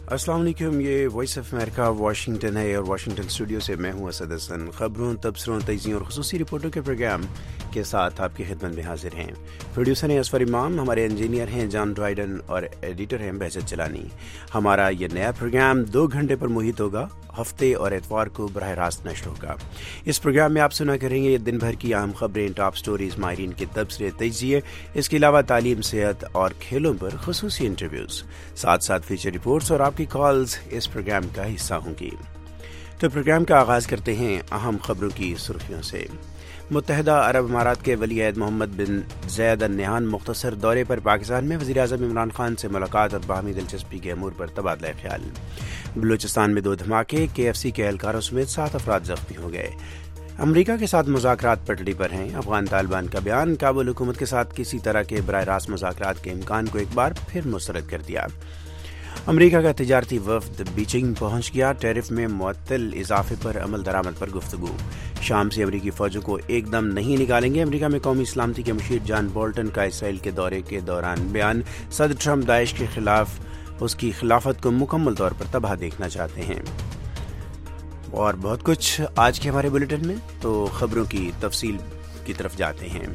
السلام علیکم، یہ وائس آف امریکہ واشنگٹن ہے اور واشنگٹن اسٹوڈیو سے میں ہوں اسد حسن۔ خبروں، تبصروں، تجزیوں اور خصوصی رپورٹوں کے پروگرام کے ساتھ آپ کی خدمت میں حاضر ہیں۔ پروڈیوسر ہیں اسفر امام، ہمارے انجینئر ہیں جان ڈرائیڈن اور ایڈیٹر ہیں بہزت چلانی۔ ہمارا یہ نیا پروگرام 2 گھنٹے پر محیط ہوگا، ہفتے اور اتوار کو براہ راست نشر ہوگا۔ اس پروگرام میں آپ سنا کریں گے دن بھر کی اہم خبریں، ٹاپ سٹوریز، ماہرین کے تبصرے، تجزیے، اس کے علاوہ تعلیم، صحت اور کھیلوں پر خصوصی انٹرویوز، ساتھ ساتھ فیچر رپورٹس اور آپ کی کالز اس پروگرام کا حصہ ہوں گی۔ تو پروگرام کا آغاز کرتے ہیں اہم خبروں کی سرخیوں سے۔ متحدہ عرب امارات کے ولی عہد محمد بن زید ال نہیان مختصر دورے پر پاکستان میں وزیر اعظم عمران خان سے ملاقات اور باہمی دلچسپی کے امور پر تبادلہ خیال۔ بلوچستان میں 2 دھماکے، KFC کے اہلکاروں سمیت 7 افراد زخمی ہو گئے۔ امریکہ کے ساتھ مذاکرات پٹڑی پر ہیں، افغان طالبان کا بیان، کابل حکومت کے ساتھ کسی طرح کے براہ راست مذاکرات کے امکان کو ایک بار پھر مسترد کر دیا۔ امریکہ کا تجارتی وفد بیجنگ پہنچ گیا، ٹیرف میں معطل اضافے پر عمل درآمد پر گفتگو۔ شام سے امریکی فوجوں کو ایک دم نہیں نکالیں گے، امریکہ میں قومی سلامتی کے مشیر جان بولٹن کا اسرائیل کے دورے کے دوران بیان۔ صدر ٹرمپ داعش کے خلاف اس کی خلافت کو مکمل طور پر تباہ دیکھنا چاہتے ہیں، اور بہت کچھ آج کے ہمارے بلیٹن میں۔ تو خبروں کی تفصیل کی طرف جاتے ہیں۔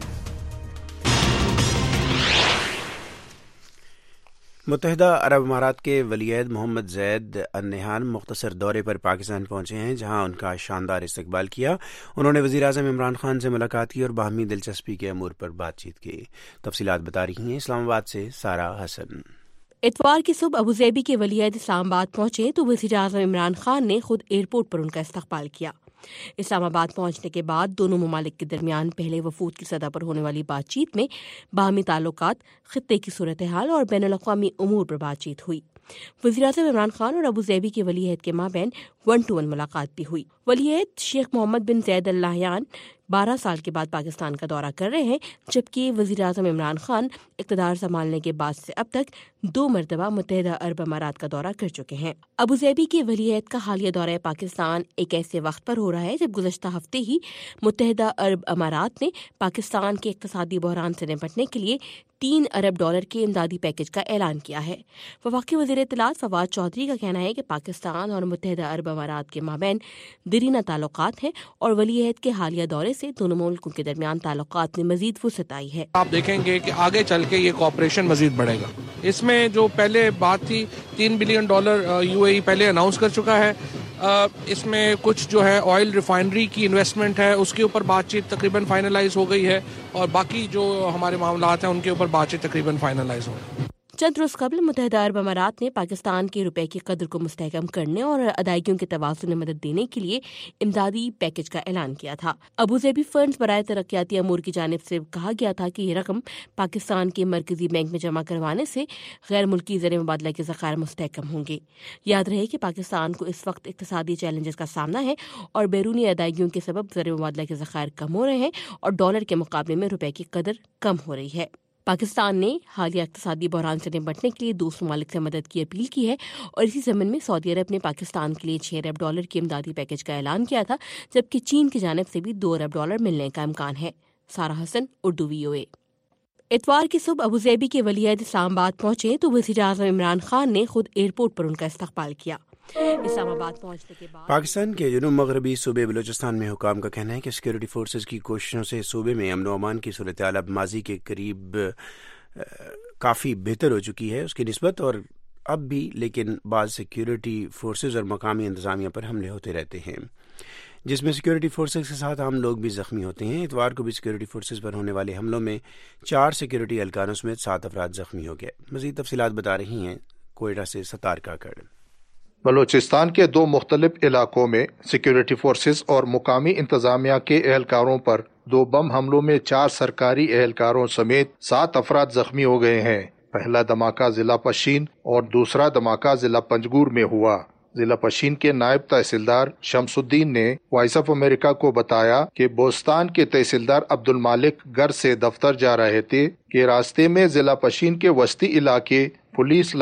متحدہ عرب امارات کے ولی عہد محمد زید ال نہیان مختصر دورے پر پاکستان پہنچے ہیں، جہاں ان کا شاندار استقبال کیا۔ انہوں نے وزیر اعظم عمران خان سے ملاقات کی اور باہمی دلچسپی کے امور پر بات چیت کی۔ تفصیلات بتا رہی ہیں اسلام آباد سے سارہ حسن۔ اتوار کی صبح ابوظہبی کے ولی عہد اسلام آباد پہنچے تو وزیر اعظم عمران خان نے خود ایئرپورٹ پر ان کا استقبال کیا۔ اسلام آباد پہنچنے کے بعد دونوں ممالک کے درمیان پہلے وفود کی سطح پر ہونے والی بات چیت میں باہمی تعلقات، خطے کی صورتحال اور بین الاقوامی امور پر بات چیت ہوئی۔ وزیر اعظم عمران خان اور ابوظہبی کے ولی عہد کے مابین 1 to 1 ملاقات بھی ہوئی۔ ولی عہد شیخ محمد بن زید ال نہیان 12 سال کے بعد پاکستان کا دورہ کر رہے ہیں، جبکہ وزیر اعظم عمران خان اقتدار سنبھالنے کے بعد سے اب تک 2 مرتبہ متحدہ عرب امارات کا دورہ کر چکے ہیں۔ ابوظہبی کے ولی عہد کا حالیہ دورہ پاکستان ایک ایسے وقت پر ہو رہا ہے جب گزشتہ ہفتے ہی متحدہ عرب امارات نے پاکستان کے اقتصادی بحران سے نمٹنے کے لیے $3 ارب کے امدادی پیکج کا اعلان کیا ہے۔ وفاقی وزیر اطلاعات فواد چودھری کا کہنا ہے کہ پاکستان اور متحدہ عرب امارات کے مابین دیرینہ تعلقات ہیں اور ولی عہد کے حالیہ دورے سے دونوں ملکوں کے درمیان تعلقات میں مزید وسعت آئی ہے۔ آپ دیکھیں گے کہ آگے چل کے یہ کوآپریشن مزید بڑھے گا۔ اس میں جو پہلے بات تھی $3 بلین UAE پہلے اناؤنس کر چکا ہے۔ اس میں کچھ جو ہے آئل ریفائنری کی انویسٹمنٹ ہے، اس کے اوپر بات چیت تقریباً فائنلائز ہو گئی ہے، اور باقی جو ہمارے معاملات ہیں ان کے اوپر بات چیت تقریباً فائنلائز ہو گئی۔ چند روز قبل متحدہ عرب امارات نے پاکستان کے روپے کی قدر کو مستحکم کرنے اور ادائیگیوں کے توازن میں مدد دینے کے لیے امدادی پیکج کا اعلان کیا تھا۔ ابوظہبی فنڈز برائے ترقیاتی امور کی جانب سے کہا گیا تھا کہ یہ رقم پاکستان کے مرکزی بینک میں جمع کروانے سے غیر ملکی زر مبادلہ کے ذخائر مستحکم ہوں گے۔ یاد رہے کہ پاکستان کو اس وقت اقتصادی چیلنجز کا سامنا ہے اور بیرونی ادائیگیوں کے سبب زر مبادلہ کے ذخائر کم ہو رہے ہیں اور ڈالر کے مقابلے میں روپے کی قدر کم ہو رہی ہے۔ پاکستان نے حالیہ اقتصادی بحران سے نمٹنے کے لیے دوست ممالک سے مدد کی اپیل کی ہے، اور اسی ضمن میں سعودی عرب نے پاکستان کے لیے $6 ارب کے امدادی پیکج کا اعلان کیا تھا، جبکہ چین کی جانب سے بھی $2 ارب ملنے کا امکان ہے۔ سارہ حسن، اردو VOA۔ اتوار کی صبح ابوظہبی کے ولی عہد اسلام آباد پہنچے تو وزیر اعظم عمران خان نے خود ایئرپورٹ پر ان کا استقبال کیا۔ اسلام آباد پہنچنے کے بعد پاکستان کے جنوب مغربی صوبے بلوچستان میں حکام کا کہنا ہے کہ سیکورٹی فورسز کی کوششوں سے صوبے میں امن و امان کی صورتحال اب ماضی کے قریب کافی بہتر ہو چکی ہے اس کی نسبت، اور اب بھی لیکن بعض سیکیورٹی فورسز اور مقامی انتظامیہ پر حملے ہوتے رہتے ہیں، جس میں سیکورٹی فورسز کے ساتھ عام لوگ بھی زخمی ہوتے ہیں۔ اتوار کو بھی سیکورٹی فورسز پر ہونے والے حملوں میں 4 سیکورٹی اہلکاروں سمیت 7 افراد زخمی ہو گئے۔ مزید تفصیلات بتا رہی ہیں کوئٹہ سے ستار کاکڑ۔ بلوچستان کے 2 مختلف علاقوں میں سیکورٹی فورسز اور مقامی انتظامیہ کے اہلکاروں پر 2 بم حملوں میں 4 سرکاری اہلکاروں سمیت 7 افراد زخمی ہو گئے ہیں۔ پہلا دھماکہ ضلع پشین اور دوسرا دھماکہ ضلع پنجگور میں ہوا۔ ضلع پشین کے نائب تحصیلدار شمس الدین نے وائس آف امریکہ کو بتایا کہ بوستان کے تحصیلدار عبد المالک گھر سے دفتر جا رہے تھے کہ راستے میں ضلع پشین کے وسطی علاقے پولیس لائن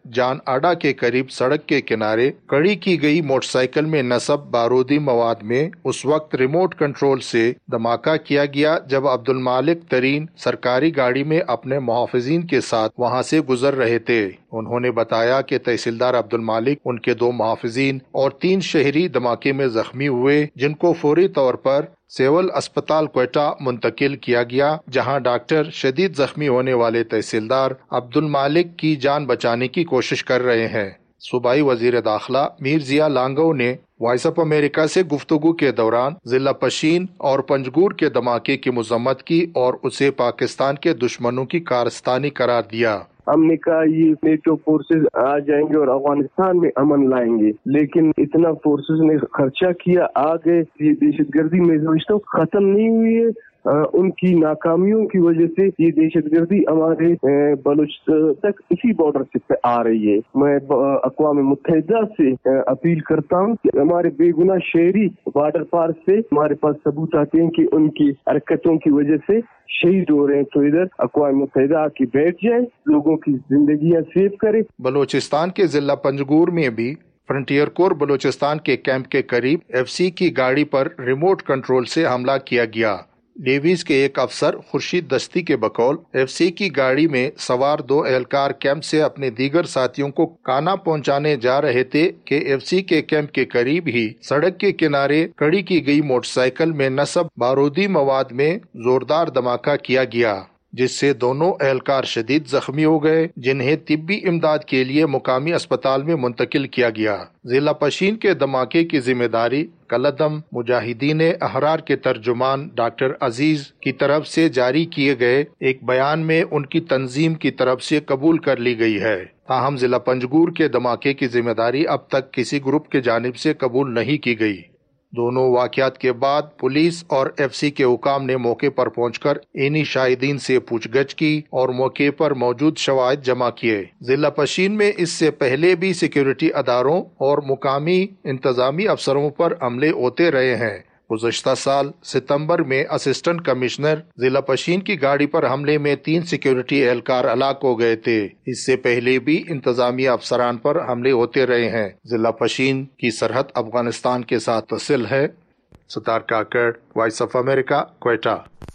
جان آڈا کے قریب سڑک کے کنارے کڑی کی گئی موٹر سائیکل میں نصب بارودی مواد میں اس وقت ریموٹ کنٹرول سے دھماکہ کیا گیا جب عبد المالک ترین سرکاری گاڑی میں اپنے محافظین کے ساتھ وہاں سے گزر رہے تھے۔ انہوں نے بتایا کہ تحصیلدار عبد المالک، ان کے 2 محافظین اور 3 شہری دھماکے میں زخمی ہوئے، جن کو فوری طور پر سول اسپتال کوئٹہ منتقل کیا گیا، جہاں ڈاکٹر شدید زخمی ہونے والے تحصیلدار عبد المالک کی جان بچانے کی کوشش کر رہے ہیں۔ صوبائی وزیر داخلہ میر ضیاء لانگو نے وائس آف امریکہ سے گفتگو کے دوران ضلع پشین اور پنجگور کے دھماکے کی مذمت کی اور اسے پاکستان کے دشمنوں کی کارستانی قرار دیا۔ ہم نے کہا یہ نیٹو فورسز آ جائیں گے اور افغانستان میں امن لائیں گے، لیکن اتنا فورسز نے خرچہ کیا، آ گئے، یہ دہشت گردی میں ختم نہیں ہوئی ہے۔ ان کی ناکامیوں کی وجہ سے یہ دہشت گردی ہمارے بلوچستان تک اسی بارڈر سے آ رہی ہے۔ میں اقوام متحدہ سے اپیل کرتا ہوں کہ ہمارے بے گناہ شہری بارڈر پار سے ہمارے پاس ثبوت آتے ہیں کہ ان کی حرکتوں کی وجہ سے شہید ہو رہے ہیں، تو ادھر اقوام متحدہ آ کے بیٹھ جائے، لوگوں کی زندگیاں سیو کرے۔ بلوچستان کے ضلع پنجگور میں بھی فرنٹیئر کور بلوچستان کے کیمپ کے قریب FCC کی گاڑی پر ریموٹ کنٹرول سے حملہ کیا گیا۔ نیویز کے ایک افسر خورشید دستی کے بقول FCC کی گاڑی میں سوار 2 اہلکار کیمپ سے اپنے دیگر ساتھیوں کو کانا پہنچانے جا رہے تھے کہ FCC کے کیمپ کے قریب ہی سڑک کے کنارے کھڑی کی گئی موٹر سائیکل میں نصب بارودی مواد میں زوردار دھماکہ کیا گیا، جس سے دونوں اہلکار شدید زخمی ہو گئے، جنہیں طبی امداد کے لیے مقامی اسپتال میں منتقل کیا گیا۔ ضلع پشین کے دھماکے کی ذمہ داری کلدم مجاہدین احرار کے ترجمان ڈاکٹر عزیز کی طرف سے جاری کیے گئے ایک بیان میں ان کی تنظیم کی طرف سے قبول کر لی گئی ہے۔ تاہم ضلع پنجگور کے دھماکے کی ذمہ داری اب تک کسی گروپ کی جانب سے قبول نہیں کی گئی۔ دونوں واقعات کے بعد پولیس اور FCC کے حکام نے موقع پر پہنچ کر انہی شاہدین سے پوچھ گچھ کی اور موقع پر موجود شواہد جمع کیے۔ ضلع پشین میں اس سے پہلے بھی سیکیورٹی اداروں اور مقامی انتظامی افسروں پر حملے ہوتے رہے ہیں۔ گزشتہ سال ستمبر میں اسسٹنٹ کمشنر ضلع پشین کی گاڑی پر حملے میں 3 سیکیورٹی اہلکار ہلاک ہو گئے تھے۔ اس سے پہلے بھی انتظامی افسران پر حملے ہوتے رہے ہیں۔ ضلع پشین کی سرحد افغانستان کے ساتھ متصل ہے۔ Sattar Kakar, voice of America, Quetta.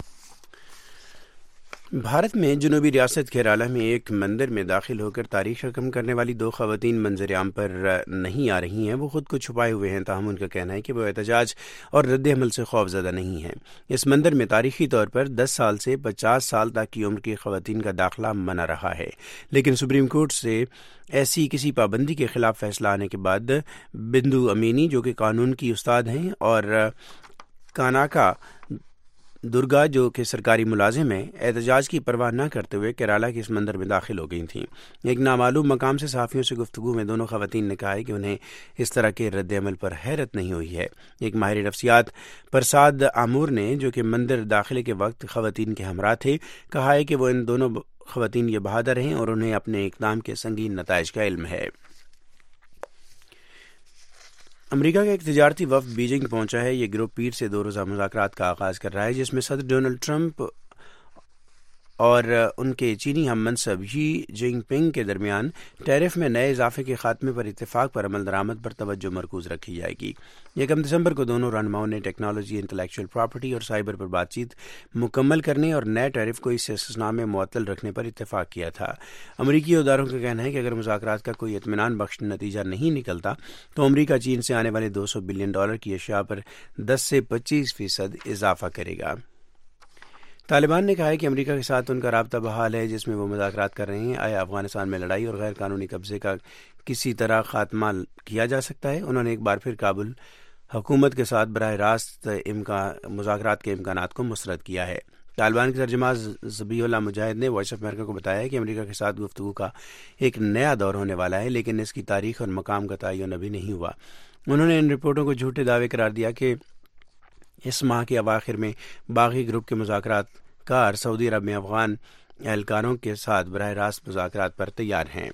Bharat میں جنوبی ریاست کیرالہ میں ایک مندر میں داخل ہو کر تاریخ رقم کرنے والی 2 خواتین منظر عام پر نہیں آ رہی ہیں۔ وہ خود کو چھپائے ہوئے ہیں، تاہم ان کا کہنا ہے کہ وہ احتجاج اور رد عمل سے خوف زدہ نہیں ہیں۔ اس مندر میں تاریخی طور پر 10 سال سے 50 سال تک کی عمر کی خواتین کا داخلہ منع رہا ہے، لیکن سپریم کورٹ سے ایسی کسی پابندی کے خلاف فیصلہ آنے کے بعد بندو امینی، جو کہ قانون کی استاد ہیں، اور کاناکا درگا، جو کہ سرکاری ملازم ہیں، احتجاج کی پرواہ نہ کرتے ہوئے کیرالہ کے اس مندر میں داخل ہو گئی تھیں۔ ایک نامعلوم مقام سے صحافیوں سے گفتگو میں دونوں خواتین نے کہا ہے کہ انہیں اس طرح کے رد عمل پر حیرت نہیں ہوئی ہے۔ ایک ماہر نفسیات پرساد آمور نے، جو کہ مندر داخلے کے وقت خواتین کے ہمراہ تھے، کہا ہے کہ وہ ان دونوں خواتین یہ بہادر ہیں اور انہیں اپنے اقدام کے سنگین نتائج کا علم ہے۔ امریکہ کا ایک تجارتی وفد بیجنگ پہنچا ہے۔ یہ گروپ پیر سے 2 روزہ مذاکرات کا آغاز کر رہا ہے، جس میں صدر ڈونلڈ ٹرمپ اور ان کے چینی ہم منصب شی جن پنگ کے درمیان ٹیرف میں نئے اضافے کے خاتمے پر اتفاق پر عمل درآمد پر توجہ مرکوز رکھی جائے گی۔ 1 دسمبر کو دونوں رہنماؤں نے ٹیکنالوجی، انٹلیکچوئل پراپرٹی اور سائبر پر بات چیت مکمل کرنے اور نئے ٹیرف کو اس استثناء میں معطل رکھنے پر اتفاق کیا تھا۔ امریکی اداروں کا کہنا ہے کہ اگر مذاکرات کا کوئی اطمینان بخش نتیجہ نہیں نکلتا تو امریکہ چین سے آنے والے $200 بلین کی اشیاء پر 10 سے 25% اضافہ کرے گا۔ طالبان نے کہا ہے کہ امریکہ کے ساتھ ان کا رابطہ بحال ہے، جس میں وہ مذاکرات کر رہے ہیں۔ آیا افغانستان میں لڑائی اور غیر قانونی قبضے کا کسی طرح خاتمہ کیا جا سکتا ہے؟ انہوں نے ایک بار پھر کابل حکومت کے ساتھ براہ راست مذاکرات کے امکانات کو مسترد کیا ہے۔ طالبان کے ترجمہ ذبیح اللہ مجاہد نے وائس آف امریکہ کو بتایا کہ امریکہ کے ساتھ گفتگو کا ایک نیا دور ہونے والا ہے، لیکن اس کی تاریخ اور مقام کا تعین ابھی نہیں ہوا۔ انہوں نے ان رپورٹوں کو جھوٹے دعوے قرار دیا کہ اس ماہ کے اواخر میں باغی گروپ کے مذاکرات کار سعودی عرب میں افغان اہلکاروں کے ساتھ براہ راست مذاکرات پر تیار ہیں۔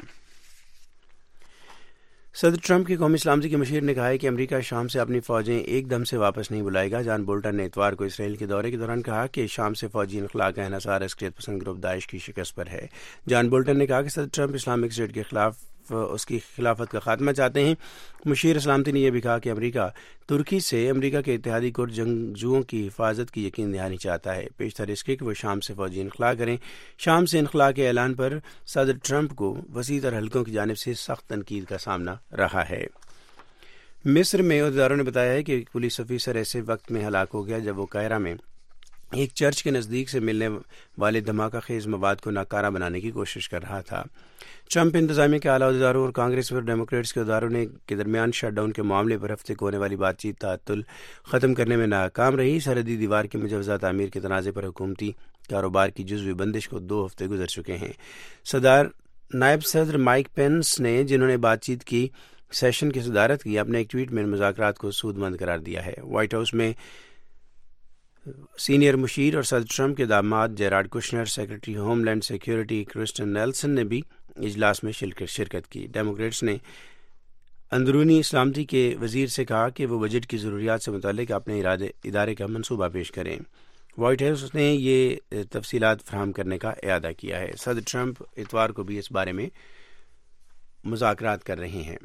صدر ٹرمپ کی قومی سلامتی کے مشیر نے کہا ہے کہ امریکہ شام سے اپنی فوجیں ایک دم سے واپس نہیں بلائے گا۔ جان بولٹن نے اتوار کو اسرائیل کے دورے کے دوران کہا کہ شام سے فوجی انخلاء کا انحصار عسکریت پسند گروپ داعش کی شکست پر ہے۔ جان بولٹن نے کہا کہ صدر ٹرمپ اسلامک اسٹیٹ کے خلاف اس کی خلافت کا خاتمہ چاہتے ہیں۔ مشیر سلامتی نے یہ بھی کہا کہ امریکہ ترکی سے امریکہ کے اتحادی کرد جنگجوؤں کی حفاظت کی یقین دہانی چاہتا ہے۔ پیشتر اس کے کہ وہ شام سے فوجی انخلا کریں۔ شام سے انخلا کے اعلان پر صدر ٹرمپ کو وسیع تر حلقوں کی جانب سے سخت تنقید کا سامنا رہا ہے۔ مصر میں عہدیداروں نے بتایا ہے کہ ایک پولیس افیسر ایسے وقت میں ہلاک ہو گیا جب وہ قاہرہ میں ایک چرچ کے نزدیک سے ملنے والے دھماکہ خیز مواد کو ناکارہ بنانے کی کوشش کر رہا تھا۔ ٹرمپ انتظامیہ کے اعلیٰ عہدیداروں اور کانگریس اور ڈیموکریٹس کے عہدیداروں کے درمیان شٹ ڈاؤن کے معاملے پر ہفتے کو ہونے والی بات چیت تعطل ختم کرنے میں ناکام رہی۔ سرحدی دیوار کے مجوزہ تعمیر کے تنازع پر حکومتی کاروبار کی جزوی بندش کو 2 ہفتے گزر چکے ہیں۔ نائب صدر مائک پینس نے، جنہوں نے بات چیت کی سیشن کی صدارت کی، اپنے ایک ٹویٹ میں مذاکرات کو سود مند قرار دیا ہے۔ وائٹ ہاؤس میں سینئر مشیر اور صدر ٹرمپ کے داماد Jared Kushner, secretary homeland security Kirstjen Nielsen نے بھی اجلاس میں شرکت کی۔ ڈیموکریٹس نے اندرونی سلامتی کے وزیر سے کہا کہ وہ بجٹ کی ضروریات سے متعلق اپنے ادارے کا منصوبہ پیش کریں۔ وائٹ ہاؤس نے یہ تفصیلات فراہم کرنے کا اعادہ کیا ہے۔ صدر ٹرمپ اتوار کو بھی اس بارے میں مذاکرات کر رہے ہیں۔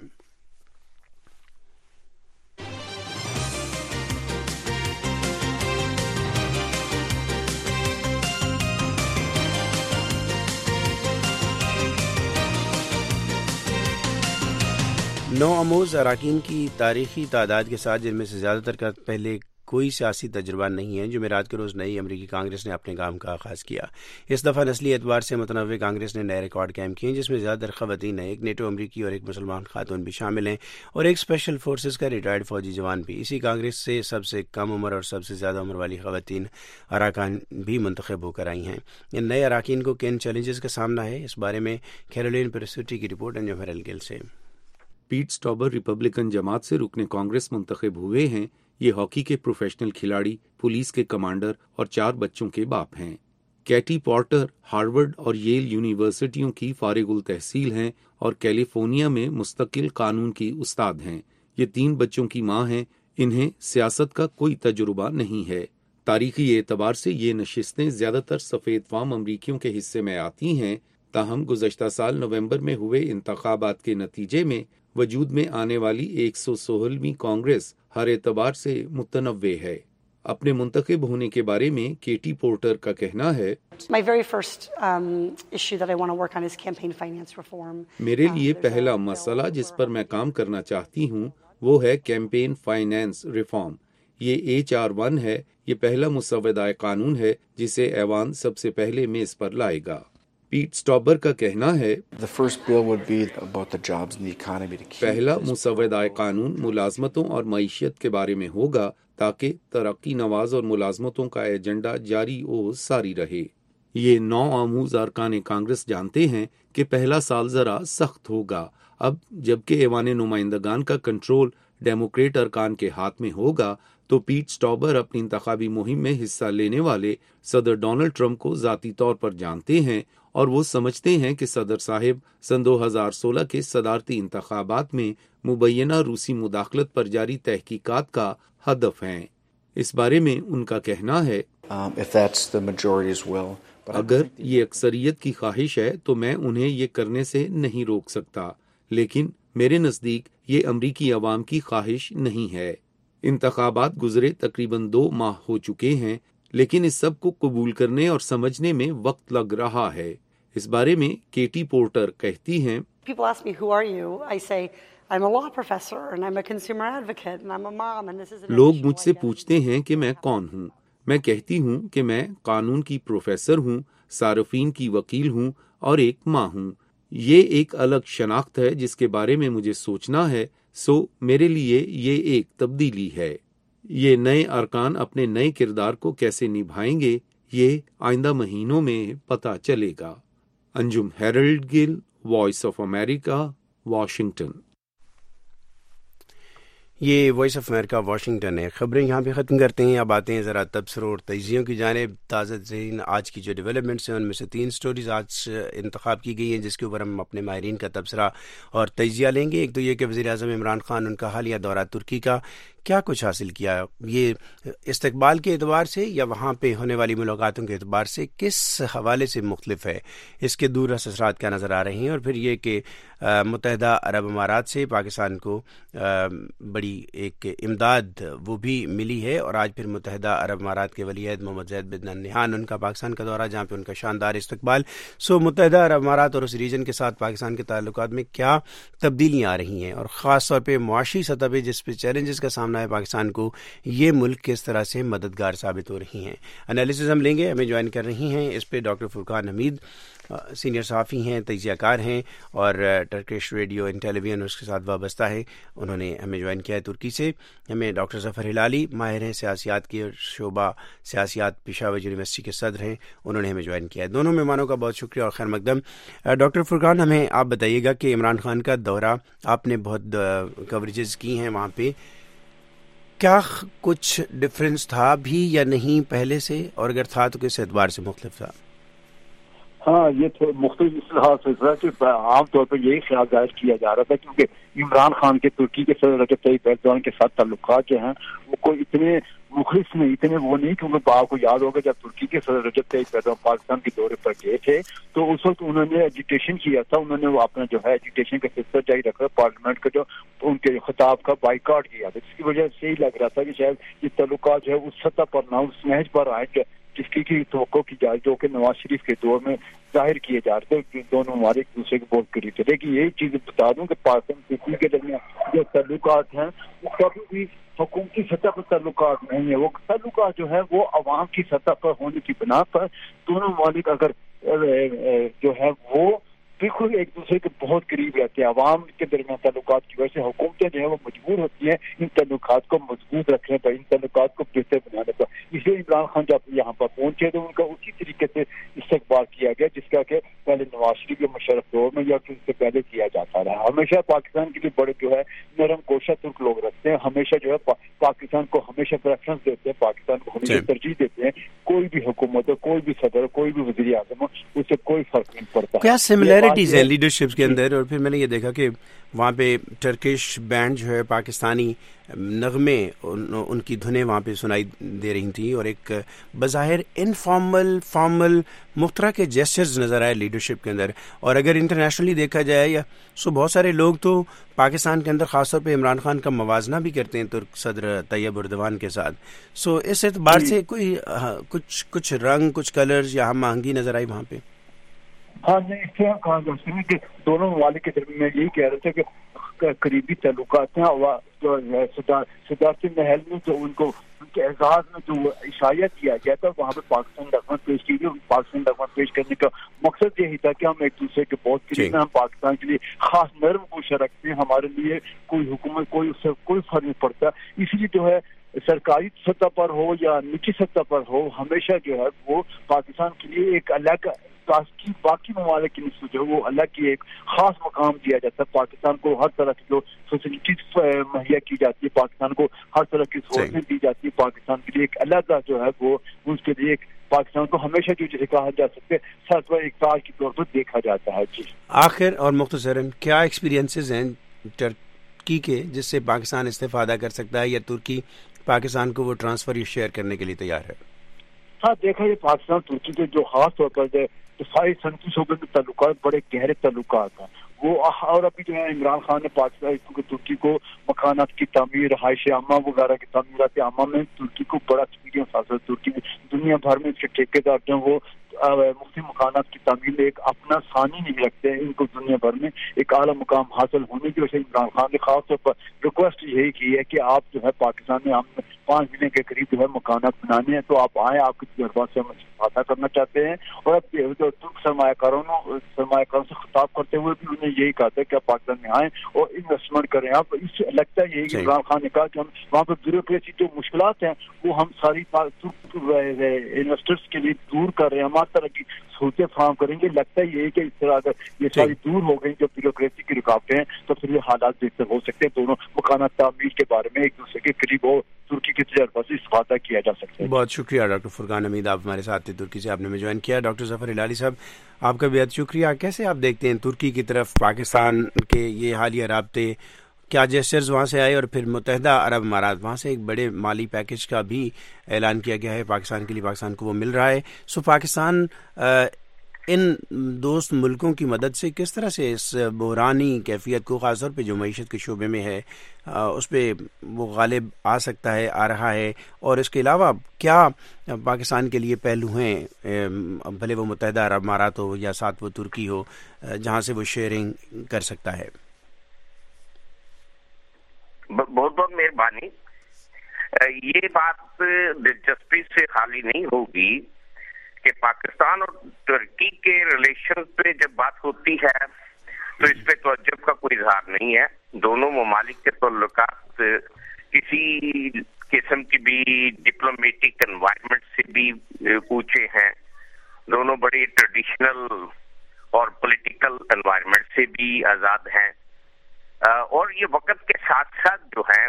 نوآموز اراکین کی تاریخی تعداد کے ساتھ، جن میں سے زیادہ تر کا پہلے کوئی سیاسی تجربہ نہیں ہے، جمعرات کے روز نئی امریکی کانگریس نے اپنے کام کا آغاز کیا۔ اس دفعہ نسلی اعتبار سے متنوع کانگریس نے نئے ریکارڈ قائم کیے، جس میں زیادہ تر خواتین ہیں، ایک نیٹو امریکی اور ایک مسلمان خاتون بھی شامل ہیں، اور ایک اسپیشل فورسز کا ریٹائرڈ فوجی جوان بھی۔ اسی کانگریس سے سب سے کم عمر اور سب سے زیادہ عمر والی خواتین اراکین بھی منتخب ہو کر آئی ہیں۔ ان نئے اراکین کو کن چیلنجز کا سامنا ہے، اس بارے میں کیرولین پریسوٹی کی رپورٹ انجم ہیرل گل سے۔ پیٹ سٹوبر ریپبلکن جماعت سے رکن کانگریس منتخب ہوئے ہیں۔ یہ ہاکی کے پروفیشنل کھلاڑی، پولیس کے کمانڈر اور 4 بچوں کے باپ ہیں۔ کیٹی پورٹر ہارورڈ اور ییل یونیورسٹیوں کی فارغ التحصیل ہیں اور کیلیفورنیا میں مستقل قانون کی استاد ہیں۔ یہ 3 بچوں کی ماں ہیں۔ انہیں سیاست کا کوئی تجربہ نہیں ہے۔ تاریخی اعتبار سے یہ نشستیں زیادہ تر سفید فام امریکیوں کے حصے میں آتی ہیں، تاہم گزشتہ سال نومبر میں ہوئے انتخابات کے نتیجے میں وجود میں آنے والی 116ویں کانگریس ہر اعتبار سے متنوع ہے۔ اپنے منتخب ہونے کے بارے میں کیٹی پورٹر کا کہنا ہے، میرے لیے پہلا مسئلہ جس پر میں کام کرنا چاہتی ہوں وہ ہے کیمپین فائنانس ریفارم۔ یہ HR1 ہے۔ یہ پہلا مسودہ قانون ہے جسے ایوان سب سے پہلے میز پر لائے گا۔ پیٹ سٹوبر کا کہنا ہے، پہلا مسودہ قانون ملازمتوں اور معیشت کے بارے میں ہوگا تاکہ ترقی نواز اور ملازمتوں کا ایجنڈا جاری و ساری رہے۔ یہ نوآموز ارکان کانگریس جانتے ہیں کہ پہلا سال ذرا سخت ہوگا۔ اب جبکہ ایوان نمائندگان کا کنٹرول ڈیموکریٹ ارکان کے ہاتھ میں ہوگا تو پیٹ سٹوبر اپنی انتخابی مہم میں حصہ لینے والے صدر ڈونلڈ ٹرمپ کو ذاتی طور پر جانتے ہیں اور وہ سمجھتے ہیں کہ صدر صاحب سن 2016 کے صدارتی انتخابات میں مبینہ روسی مداخلت پر جاری تحقیقات کا ہدف ہیں۔ اس بارے میں ان کا کہنا ہے، اگر یہ اکثریت کی خواہش ہے تو میں انہیں یہ کرنے سے نہیں روک سکتا، لیکن میرے نزدیک یہ امریکی عوام کی خواہش نہیں ہے۔ انتخابات گزرے تقریباً 2 ماہ ہو چکے ہیں، لیکن اس سب کو قبول کرنے اور سمجھنے میں وقت لگ رہا ہے۔ اس بارے میں کیٹی پورٹر کہتی ہیں، لوگ مجھ سے پوچھتے ہیں کہ میں کون ہوں۔ میں کہتی ہوں کہ میں قانون کی پروفیسر ہوں، صارفین کی وکیل ہوں اور ایک ماں ہوں۔ یہ ایک الگ شناخت ہے جس کے بارے میں مجھے سوچنا ہے، سو میرے لیے یہ ایک تبدیلی ہے۔ یہ نئے ارکان اپنے نئے کردار کو کیسے نبھائیں گے، یہ آئندہ مہینوں میں پتہ چلے گا۔ Anjum Harold Gill, voice of America, Washington. یہ وائس آف امریکہ واشنگٹن ہے۔ خبریں یہاں پہ ختم کرتے ہیں۔ اب آتے ہیں ذرا تبصروں اور تجزیوں کی جانب۔ تازہ ترین آج کی جو ڈیولپمنٹس ہیں ان میں سے 3 سٹوریز آج انتخاب کی گئی ہیں جس کے اوپر ہم اپنے ماہرین کا تبصرہ اور تجزیہ لیں گے۔ ایک تو یہ کہ وزیر اعظم عمران خان ان کا حالیہ دورہ ترکی کا کیا کچھ حاصل کیا؟ یہ استقبال کے اعتبار سے یا وہاں پہ ہونے والی ملاقاتوں کے اعتبار سے کس حوالے سے مختلف ہے؟ اس کے دور رس اثرات کیا نظر آ رہے ہیں؟ اور پھر یہ کہ متحدہ عرب امارات سے پاکستان کو بڑی ایک امداد وہ بھی ملی ہے، اور آج پھر متحدہ عرب امارات کے ولی عہد محمد زید بن نہیان ان کا پاکستان کا دورہ، جہاں پہ ان کا شاندار استقبال۔ متحدہ عرب امارات اور اس ریجن کے ساتھ پاکستان کے تعلقات میں کیا تبدیلیاں آ رہی ہیں، اور خاص طور پہ معاشی سطح پہ جس پہ چیلنجز کا سامنا ہے پاکستان کو، یہ ملک کس طرح سے مددگار ثابت ہو رہی ہیں؟ انالیسز ہم لیں گے۔ ہمیں جوائن کر رہی ہیں اس پہ ڈاکٹر فرقان حمید، سینئر صحافی ہیں، تجزیہ کار ہیں اور Turkish radio and television اس کے ساتھ وابستہ ہیں۔ انہوں نے ہمیں جوائن کیا ہے ترکی سے۔ ہمیں ڈاکٹر ظفر ہلالی، ماہر ہیں سیاسیات کے، شعبہ سیاسیات پشاور یونیورسٹی کے صدر ہیں، انہوں نے ہمیں جوائن کیا ہے۔ دونوں مہمانوں کا بہت شکریہ اور خیر مقدم۔ ڈاکٹر فرقان، ہمیں آپ بتائیے گا کہ عمران خان کا دورہ آپ نے بہت کوریجز کی ہیں وہاں پہ، کیا کچھ ڈفرینس تھا بھی یا نہیں پہلے سے، اور اگر تھا تو کس اعتبار سے مختلف تھا؟ ہاں، یہ تو مختلف اس لحاظ سے تھا کہ عام طور پر یہی خیال ظاہر کیا جا رہا تھا کیونکہ عمران خان کے ترکی کے صدر رجب طیب ایردوان کے ساتھ تعلقات جو ہیں وہ کوئی اتنے مخلص نہیں، اتنے وہ نہیں، کیونکہ آپ کو یاد ہوگا جب ترکی کے صدر رجب طیب ایردوان پاکستان کے دورے پر گئے تھے تو اس وقت انہوں نے ایجوٹیشن کیا تھا، انہوں نے وہ اپنا جو ہے ایجوٹیشن کا سلسلہ جاری رکھا، پارلیمنٹ کا جو ان کے خطاب کا بائیکاٹ کیا تھا، جس کی وجہ سے یہی لگ رہا تھا کہ شاید یہ تعلقات جو ہے اس سطح پر نہ اس محض پر آئے جس کی توقع کی جائے، جو کہ نواز شریف کے دور میں ظاہر کیے جا رہے تھے، دونوں ممالک ایک دوسرے کے بہت قریب تھے۔ لیکن یہی چیز بتا دوں کہ پاکستان ترکی کے درمیان جو تعلقات ہیں وہ کبھی بھی حکومتی سطح پر تعلقات نہیں ہے، وہ تعلقات جو ہے وہ عوام کی سطح پر ہونے کی بنا پر دونوں ممالک اگر جو ہے وہ بالکل ایک دوسرے کے بہت قریب رہتے ہیں، عوام کے درمیان تعلقات کی وجہ سے حکومتیں جو ہے وہ مجبور ہوتی ہیں ان تعلقات کو مضبوط رکھنے پر، ان تعلقات کو بہتر بنانے پر۔ اس لیے عمران خان جب یہاں پر پہنچے تو ان کا اسی طریقے سے استقبال کیا گیا جس کا کہ پہلے نواز شریف کے مشرف دور میں یا اس سے پہلے کیا جاتا رہا۔ ہمیشہ پاکستان کے لیے بڑے جو ہے نرم کوشاں ترک لوگ رکھتے ہیں، ہمیشہ جو ہے پاکستان کو ہمیشہ پریفرنس دیتے ہیں، پاکستان کو ہمیشہ ترجیح دیتے ہیں، کوئی بھی حکومت ہو، کوئی بھی صدر ہو، کوئی بھی وزیر اعظم ہو، اس سے کوئی فرق نہیں پڑتا۔ کیا سملیرٹیز ہیں لیڈرشپ کے اندر؟ اور پھر میں نے یہ دیکھا کہ وہاں پہ ٹرکش بینڈ جو ہے پاکستانی نغمے ان کی دھنیں وہاں پہ سنائی دے رہی تھیں، اور ایک بظاہر انفارمل فارمل مخترع کے جیسچرز نظر آئے لیڈرشپ کے اندر۔ اور اگر انٹرنیشنلی دیکھا جائے یا بہت سارے لوگ تو پاکستان کے اندر خاص طور پہ عمران خان کا موازنہ بھی کرتے ہیں ترک صدر طیب ایردوان کے ساتھ، اس اعتبار سے کوئی کچھ رنگ، کچھ کلرز یا ہم آہنگی نظر آئی وہاں پہ؟ ہاں، نہیں، اس طرح کہا جا سکتا ہے کہ دونوں ممالک کے درمیان میں یہی کہہ رہے تھے کہ قریبی تعلقات ہیں، جو صدارتی محل میں جو ان کے اعزاز میں جو عشائیہ کیا گیا تھا وہاں پہ پاکستان ڈاکومنٹ پیش کی گئی۔ پاکستان ڈاکومنٹ پیش کرنے کا مقصد یہی تھا کہ ہم ایک دوسرے کے بہت قریب ہیں، ہم پاکستان کے لیے خاص نرم کوشاں رکھتے ہیں، ہمارے لیے کوئی حکومت اس سے کوئی فرق نہیں پڑتا۔ اس لیے جو ہے سرکاری سطح پر ہو یا نجی سطح پر ہو، ہمیشہ جو ہے وہ پاکستان کے لیے ایک الگ کی باقی ممالک کی نسبت جو ہے وہ الگ کی ایک خاص مقام دیا جاتا ہے۔ پاکستان کو ہر طرح کی جو فیسلٹیز مہیا کی جاتی ہے، پاکستان کو ہر طرح کی سہولتیں دی جاتی ہے، پاکستان کے لیے ایک الگ جو ہے وہ اس کے لیے ایک پاکستان کو ہمیشہ جو جسے کہا جا سکتے سر پر ایک تاج کے طور پر دیکھا جاتا ہے۔ جی، آخر اور مختصراً کیا ایکسپیرینسز ہیں ٹرکی کے جس سے پاکستان استفادہ کر سکتا ہے، یا ترکی پاکستان کو وہ ٹرانسفر شیئر کرنے کے لیے تیار ہے؟ ہاں، دیکھا یہ پاکستان ترکی کے جو خاص طور پر دفاعی صنعتی شعبے میں تعلقات بڑے گہرے تعلقات ہیں وہ، اور ابھی جو ہے عمران خان نے پاکستان ترکی کو مکانات کی تعمیر، رہائش عامہ وغیرہ کی تعمیرات عامہ میں ترکی کو بڑا ایکسپیرینس حاصل۔ ترکی دنیا بھر میں اس کے ٹھیکیدار جو وہ مختلف مکانات کی تعمیر میں ایک اپنا ثانی نہیں رکھتے ہیں، ان کو دنیا بھر میں ایک اعلیٰ مقام حاصل ہونے کی وجہ سے عمران خان نے خاص طور پر ریکویسٹ یہی کی ہے کہ آپ جو ہے پاکستان میں ہم 5 ملین کے قریب جو ہے مکانات بنانے ہیں، تو آپ آئیں، آپ کے تجربات سے ہم استفادہ کرنا چاہتے ہیں۔ اور اب ترک سرمایہ کاروں سے خطاب کرتے ہوئے بھی انہیں یہی کہا تھا کہ آپ پاکستان میں آئیں اور انویسٹمنٹ کریں۔ آپ اس لگتا ہے یہی کہ عمران خان نے کہا کہ ہم وہاں پہ بیوروکریسی جو مشکلات ہیں وہ ہم ساری انویسٹرز کے لیے دور کر رہے ہیں، ہماری طرح کی سہولتیں فراہم کریں گے۔ لگتا ہے یہی کہ اس طرح اگر یہ ساری دور ہو گئی جو بیوروکریسی کی رکاوٹیں ہیں تو پھر یہ حالات بہتر ہو سکتے ہیں، دونوں مکانات تعمیر کے بارے میں ایک دوسرے کے قریب ہو، ترکی کے تجربہ سے استفادہ کیا جا سکتا ہے۔ بہت شکریہ ڈاکٹر فرقان حمید، آپ ہمارے ساتھ تھے ترکی سے، آپ نے ہمیں جوائن کیا۔ ڈاکٹر ظفر ہلالی صاحب، آپ کا بہت شکریہ۔ کیسے آپ دیکھتے ہیں ترکی کی طرف پاکستان کے یہ حالیہ رابطے، کیا جیسچرز وہاں سے آئے، اور پھر متحدہ عرب امارات وہاں سے ایک بڑے مالی پیکج کا بھی اعلان کیا گیا ہے پاکستان کے لیے، پاکستان کو وہ مل رہا ہے. سو پاکستان ان دوست ملکوں کی مدد سے کس طرح سے اس بحرانی کیفیت کو، خاص طور پہ جو معیشت کے شعبے میں ہے، اس پہ وہ غالب آ سکتا ہے، آ رہا ہے، اور اس کے علاوہ کیا پاکستان کے لیے پہلو ہیں، بھلے وہ متحدہ عرب امارات ہو یا ساتھ وہ ترکی ہو، جہاں سے وہ شیئرنگ کر سکتا ہے؟ بہت بہت مہربانی. یہ بات دلچسپی سے خالی نہیں ہوگی کہ پاکستان اور ترکی کے ریلیشن پہ جب بات ہوتی ہے تو اس پہ توجہ کا کوئی اظہار نہیں ہے. دونوں ممالک کے تعلقات کسی قسم کی بھی ڈپلومیٹک انوائرمنٹ سے بھی اونچے ہیں. دونوں بڑی ٹریڈیشنل اور پولیٹیکل انوائرمنٹ سے بھی آزاد ہیں، اور یہ وقت کے ساتھ ساتھ جو ہے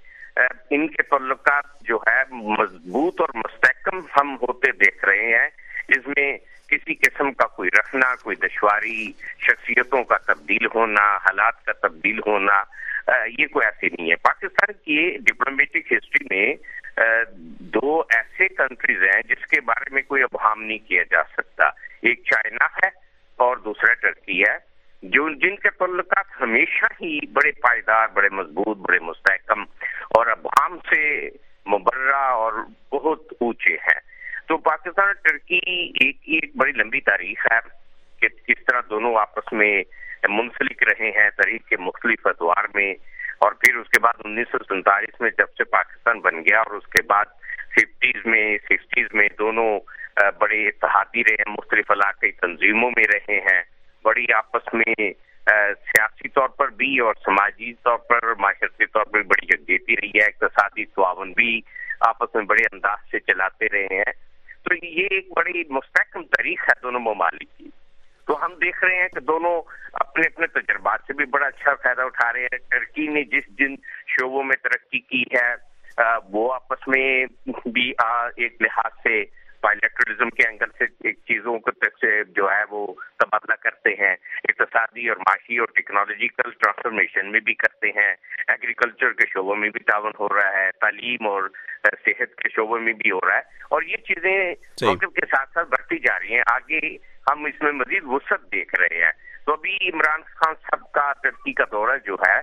ان کے تعلقات جو ہے مضبوط اور مستحکم ہم ہوتے دیکھ رہے ہیں. اس میں کسی قسم کا کوئی رکھنا، کوئی دشواری، شخصیتوں کا تبدیل ہونا، حالات کا تبدیل ہونا، یہ کوئی ایسی نہیں ہے. پاکستان کی ڈپلومیٹک ہسٹری میں دو ایسے کنٹریز ہیں جس کے بارے میں کوئی ابہام نہیں کیا جا سکتا. ایک چائنا ہے اور دوسرا ٹرکی ہے، جن کے تعلقات ہمیشہ ہی بڑے پائیدار، بڑے مضبوط، بڑے مستحکم اور ابہام سے مبرہ اور بہت اونچے ہیں. تو پاکستان اور ٹرکی ایک بڑی لمبی تاریخ ہے کہ کس طرح دونوں آپس میں منسلک رہے ہیں تاریخ کے مختلف ادوار میں. اور پھر اس کے بعد 1947 میں جب سے پاکستان بن گیا، اور اس کے بعد 50s میں 60s میں دونوں بڑے اتحادی رہے ہیں، مختلف علاقائی تنظیموں میں رہے ہیں، بڑی آپس میں سیاسی طور پر بھی اور سماجی طور پر، معاشرتی طور پر بڑی یکجہتی رہی ہے. اقتصادی تعاون بھی آپس میں بڑے انداز سے چلاتے رہے ہیں. تو یہ ایک بڑی مستحکم تاریخ ہے دونوں ممالک کی. تو ہم دیکھ رہے ہیں کہ دونوں اپنے اپنے تجربات سے بھی بڑا اچھا فائدہ اٹھا رہے ہیں. ٹرکی نے جن شعبوں میں ترقی کی ہے وہ آپس میں بھی ایک لحاظ سے بائیلیٹرلزم کے اینگل سے ایک چیزوں کو جو ہے وہ تبادلہ کرتے ہیں. اقتصادی اور معاشی اور ٹیکنالوجیکل ٹرانسفارمیشن میں بھی کرتے ہیں. ایگریکلچر کے شعبوں میں بھی تعاون ہو رہا ہے، تعلیم اور صحت کے شعبوں میں بھی ہو رہا ہے. اور یہ چیزیں وقت کے ساتھ ساتھ بڑھتی جا رہی ہیں. آگے ہم اس میں مزید وسعت دیکھ رہے ہیں. تو ابھی عمران خان صاحب کا ترکی کا دورہ جو ہے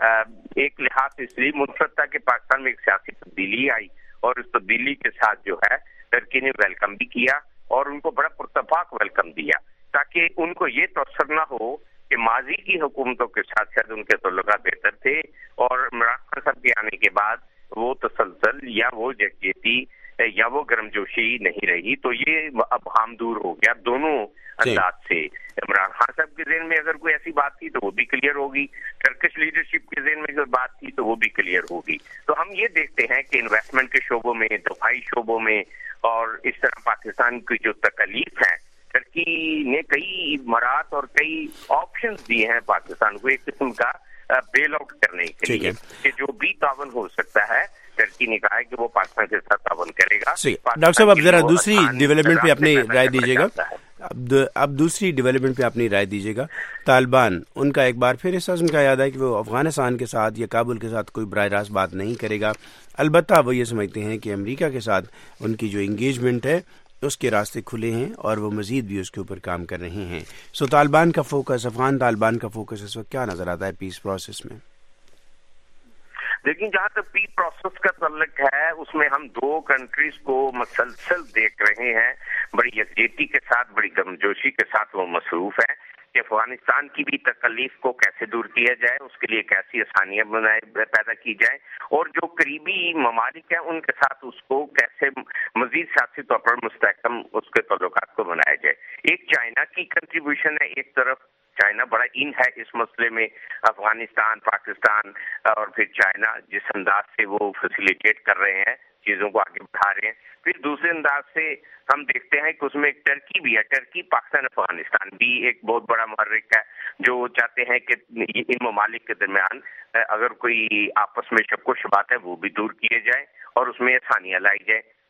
ایک لحاظ سے اس لیے منفرد تھا کہ پاکستان میں ایک سیاسی تبدیلی آئی، اور اس تبدیلی کے ساتھ جو ہے ترکی نے ویلکم بھی کیا اور ان کو بڑا پرتپاک ویلکم دیا، تاکہ ان کو یہ تصور نہ ہو کہ ماضی کی حکومتوں کے ساتھ شاید ان کے تعلقات بہتر تھے، اور عمران خان صاحب کے آنے کے بعد وہ تسلسل یا وہ یکجہتی یا وہ گرمجوشی نہیں رہی. تو یہ اب ہم دور ہو گیا دونوں انداز سے. عمران خان صاحب کے ذہن میں اگر کوئی ایسی بات تھی تو وہ بھی کلیئر ہوگی، ٹرکش لیڈرشپ کے ذہن میں اگر بات تھی تو وہ بھی کلیئر ہوگی. تو ہم یہ دیکھتے ہیں کہ انویسٹمنٹ کے شعبوں میں، دفاعی شعبوں میں، اور اس طرح پاکستان کی جو تکلیف ہے، ترکی نے کئی مرات اور کئی آپشنز دیے ہیں پاکستان کو ایک قسم کا بیل آؤٹ کرنے کے لیے کہ جو بھی تعاون ہو سکتا ہے ترکی نے کہا ہے کہ وہ پاکستان کے ساتھ تعاون کرے گا. ڈاکٹر صاحب اب ذرا دوسری ڈیولپمنٹ پہ اپنی رائے دیجیے گا. اب دوسری ڈیولپمنٹ پہ اپنی رائے دیجیے گا. طالبان، ان کا ایک بار پھر اس ان کا یاد ہے کہ وہ افغانستان کے ساتھ یا کابل کے ساتھ کوئی براہ راست بات نہیں کرے گا. البتہ وہ یہ سمجھتے ہیں کہ امریکہ کے ساتھ ان کی جو انگیجمنٹ ہے اس کے راستے کھلے ہیں اور وہ مزید بھی اس کے اوپر کام کر رہے ہیں. سو طالبان کا فوکس، افغان طالبان کا فوکس اس وقت کیا نظر آتا ہے پیس پروسیس میں؟ لیکن جہاں تک پیس پروسیس کا تعلق ہے اس میں ہم دو کنٹریز کو مسلسل دیکھ رہے ہیں، بڑی یکجہتی کے ساتھ، بڑی گرمجوشی کے ساتھ وہ مصروف ہیں کہ افغانستان کی بھی تکلیف کو کیسے دور کیا جائے، اس کے لیے کیسی آسانیاں پیدا کی جائیں، اور جو قریبی ممالک ہیں ان کے ساتھ اس کو کیسے مزید سیاسی طور پر مستحکم اس کے تعلقات کو بنایا جائے. ایک چائنا کی کنٹریبیوشن ہے، ایک طرف چائنا بڑا ان ہے اس مسئلے میں، افغانستان، پاکستان اور پھر چائنا جس انداز سے وہ فیسیلیٹیٹ کر رہے ہیں، چیزوں کو آگے بڑھا رہے ہیں. پھر دوسرے انداز سے ہم دیکھتے ہیں کہ اس میں ایک ٹرکی بھی ہے. ٹرکی، پاکستان، افغانستان بھی ایک بہت بڑا محرک ہے جو چاہتے ہیں کہ ان ممالک کے درمیان اگر کوئی آپس میں شک و شبہات ہے وہ بھی دور کیے جائیں اور اس میں آسانیاں لائی جائیں.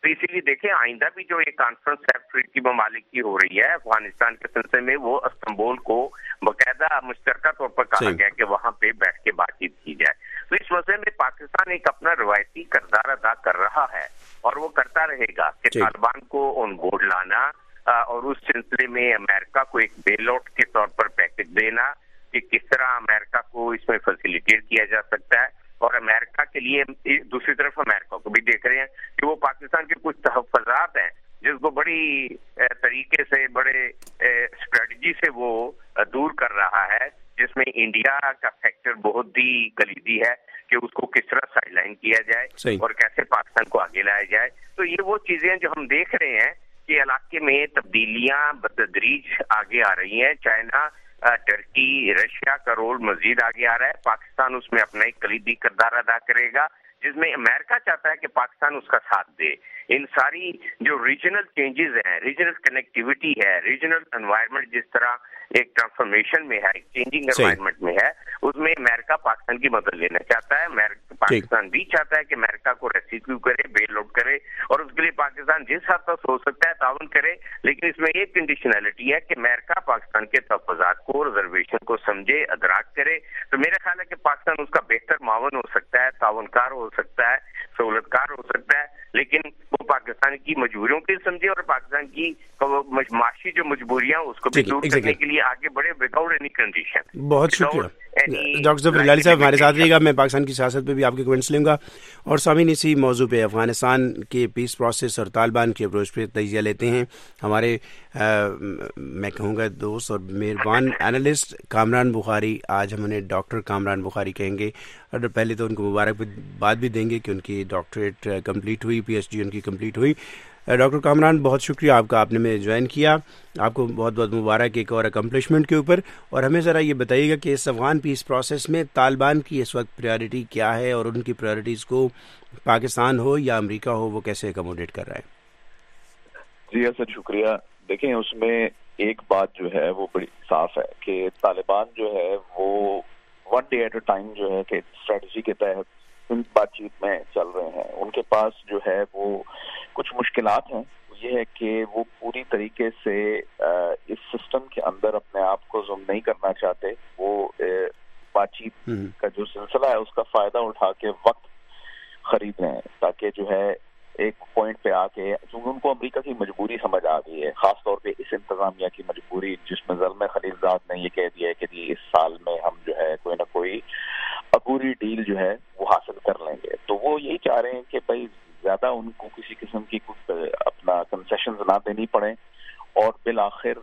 تو اسی لیے دیکھیں آئندہ بھی جو یہ کانفرنس ہے افریقی ممالک کی ہو رہی ہے افغانستان کے سلسلے میں، وہ استنبول کو باقاعدہ مشترکہ طور پر کہا گیا کہ وہاں پہ بیٹھ کے بات چیت کی جائے. تو اس مسئلے میں پاکستان ایک اپنا روایتی کردار ادا کر رہا ہے اور وہ کرتا رہے گا کہ طالبان کو آن بورڈ لانا اور اس سلسلے میں امریکہ کو ایک بیل آؤٹ کے طور پر پیکج دینا کہ کس طرح امریکہ کو اس میں فیسیلیٹیٹ کیا جا سکتا ہے. اور امریکہ کے لیے دوسری طرف امریکہ کو بھی دیکھ رہے ہیں کہ وہ پاکستان کے کچھ تحفظات ہیں جس کو بڑی طریقے سے بڑے اسٹریٹجی سے وہ دور کر رہا ہے، جس میں انڈیا کا فیکٹر بہت ہی کلیدی ہے کہ اس کو کس طرح سائڈ لائن کیا جائے اور کیسے پاکستان کو آگے لایا جائے. تو یہ وہ چیزیں جو ہم دیکھ رہے ہیں کہ علاقے میں تبدیلیاں بتدریج آگے آ رہی ہیں. چائنا، ٹرکی، رشیا کا رول مزید آگے آ رہا ہے. پاکستان اس میں اپنا ایک کلیدی کردار ادا کرے گا جس میں امریکہ چاہتا ہے کہ پاکستان اس کا ساتھ دے. ان ساری جو ریجنل چینجز ہیں، ریجنل کنیکٹیوٹی ہے، ریجنل انوائرمنٹ جس طرح ایک ٹرانسفارمیشن میں ہے، ایک چینجنگ انوائرمنٹ میں ہے، اس میں امریکہ پاکستان کی مدد لینا چاہتا ہے. پاکستان بھی چاہتا ہے کہ امریکہ کو ریسکیو کرے، بیل آؤٹ کرے، اور اس کے لیے پاکستان جس حد تک ہو سکتا ہے تعاون کرے. لیکن اس میں ایک کنڈیشنلٹی ہے کہ امریکہ پاکستان کے تحفظات کو، ریزرویشن کو سمجھے، ادراک کرے. تو میرا خیال ہے کہ پاکستان اس کا بہتر معاون ہو سکتا ہے، تعاون کار ہو سکتا ہے، سہولت کار ہو سکتا ہے، لیکن وہ پاکستان کی مجبوریوں کو سمجھے اور پاکستان کی معاشی جو مجبوریاں اس کو بھی دور کرنے کے لیے آگے بڑھے وداؤٹ اینی کنڈیشن. بہت شکریہ ڈاکٹر ظفر ہلالی صاحب، ہمارے ساتھ رہیے گا. میں پاکستان کی سیاست پہ بھی آپ کے کمنٹس لوں گا اور سامعین اسی موضوع پہ افغانستان کے پیس پروسیس اور طالبان کی اپروچ پہ تجزیہ لیتے ہیں. ہمارے میں کہوں گا دوست اور مہربان اینالسٹ کامران بخاری، آج ہم انہیں ڈاکٹر کامران بخاری کہیں گے. اور پہلے تو ان کو مبارکباد بھی دیں گے کہ ان کی ڈاکٹریٹ کمپلیٹ ہوئی، پی ایچ ڈی ان کی کمپلیٹ ہوئی. ڈاکٹر کامران، بہت شکریہ آپ کا، آپ نے میں جوائن کیا. آپ کو بہت بہت مبارک ایک اور اکمپلشمنٹ کے اوپر. اور ہمیں ذرا یہ بتائیے گا کہ اس افغان پیس پروسیس میں طالبان کی اس وقت پریارٹی کیا ہے اور ان کی پریارٹیز کو پاکستان ہو یا امریکہ ہو وہ کیسے اکوموڈیٹ کر رہا ہے؟ جی اسد، شکریہ. دیکھیں اس میں ایک بات جو ہے وہ بڑی صاف ہے کہ طالبان جو ہے وہ one day at a time جو ہے کہ اسٹریٹجی کے تحت ان بات چیت میں چل رہے ہیں. ان کے پاس جو ہے وہ کچھ مشکلات ہیں. یہ ہے کہ وہ پوری طریقے سے اس سسٹم کے اندر اپنے آپ کو زوم نہیں کرنا چاہتے. وہ بات چیت کا جو سلسلہ ہے اس کا فائدہ اٹھا کے وقت خرید رہے ہیں تاکہ جو ہے ایک پوائنٹ پہ آ کے، چونکہ ان کو امریکہ کی مجبوری سمجھ آ گئی ہے، خاص طور پہ اس انتظامیہ کی مجبوری جس میں زلمے خلیلزاد نے یہ کہہ دیا ہے کہ جی اس سال میں ہم جو ہے کوئی نہ کوئی عبوری ڈیل جو ہے وہ حاصل کر لیں گے. تو وہ یہی چاہ رہے ہیں کہ بھائی زیادہ ان کو کسی قسم کی اپنا کنسیشنز نہ دینی پڑے اور بالآخر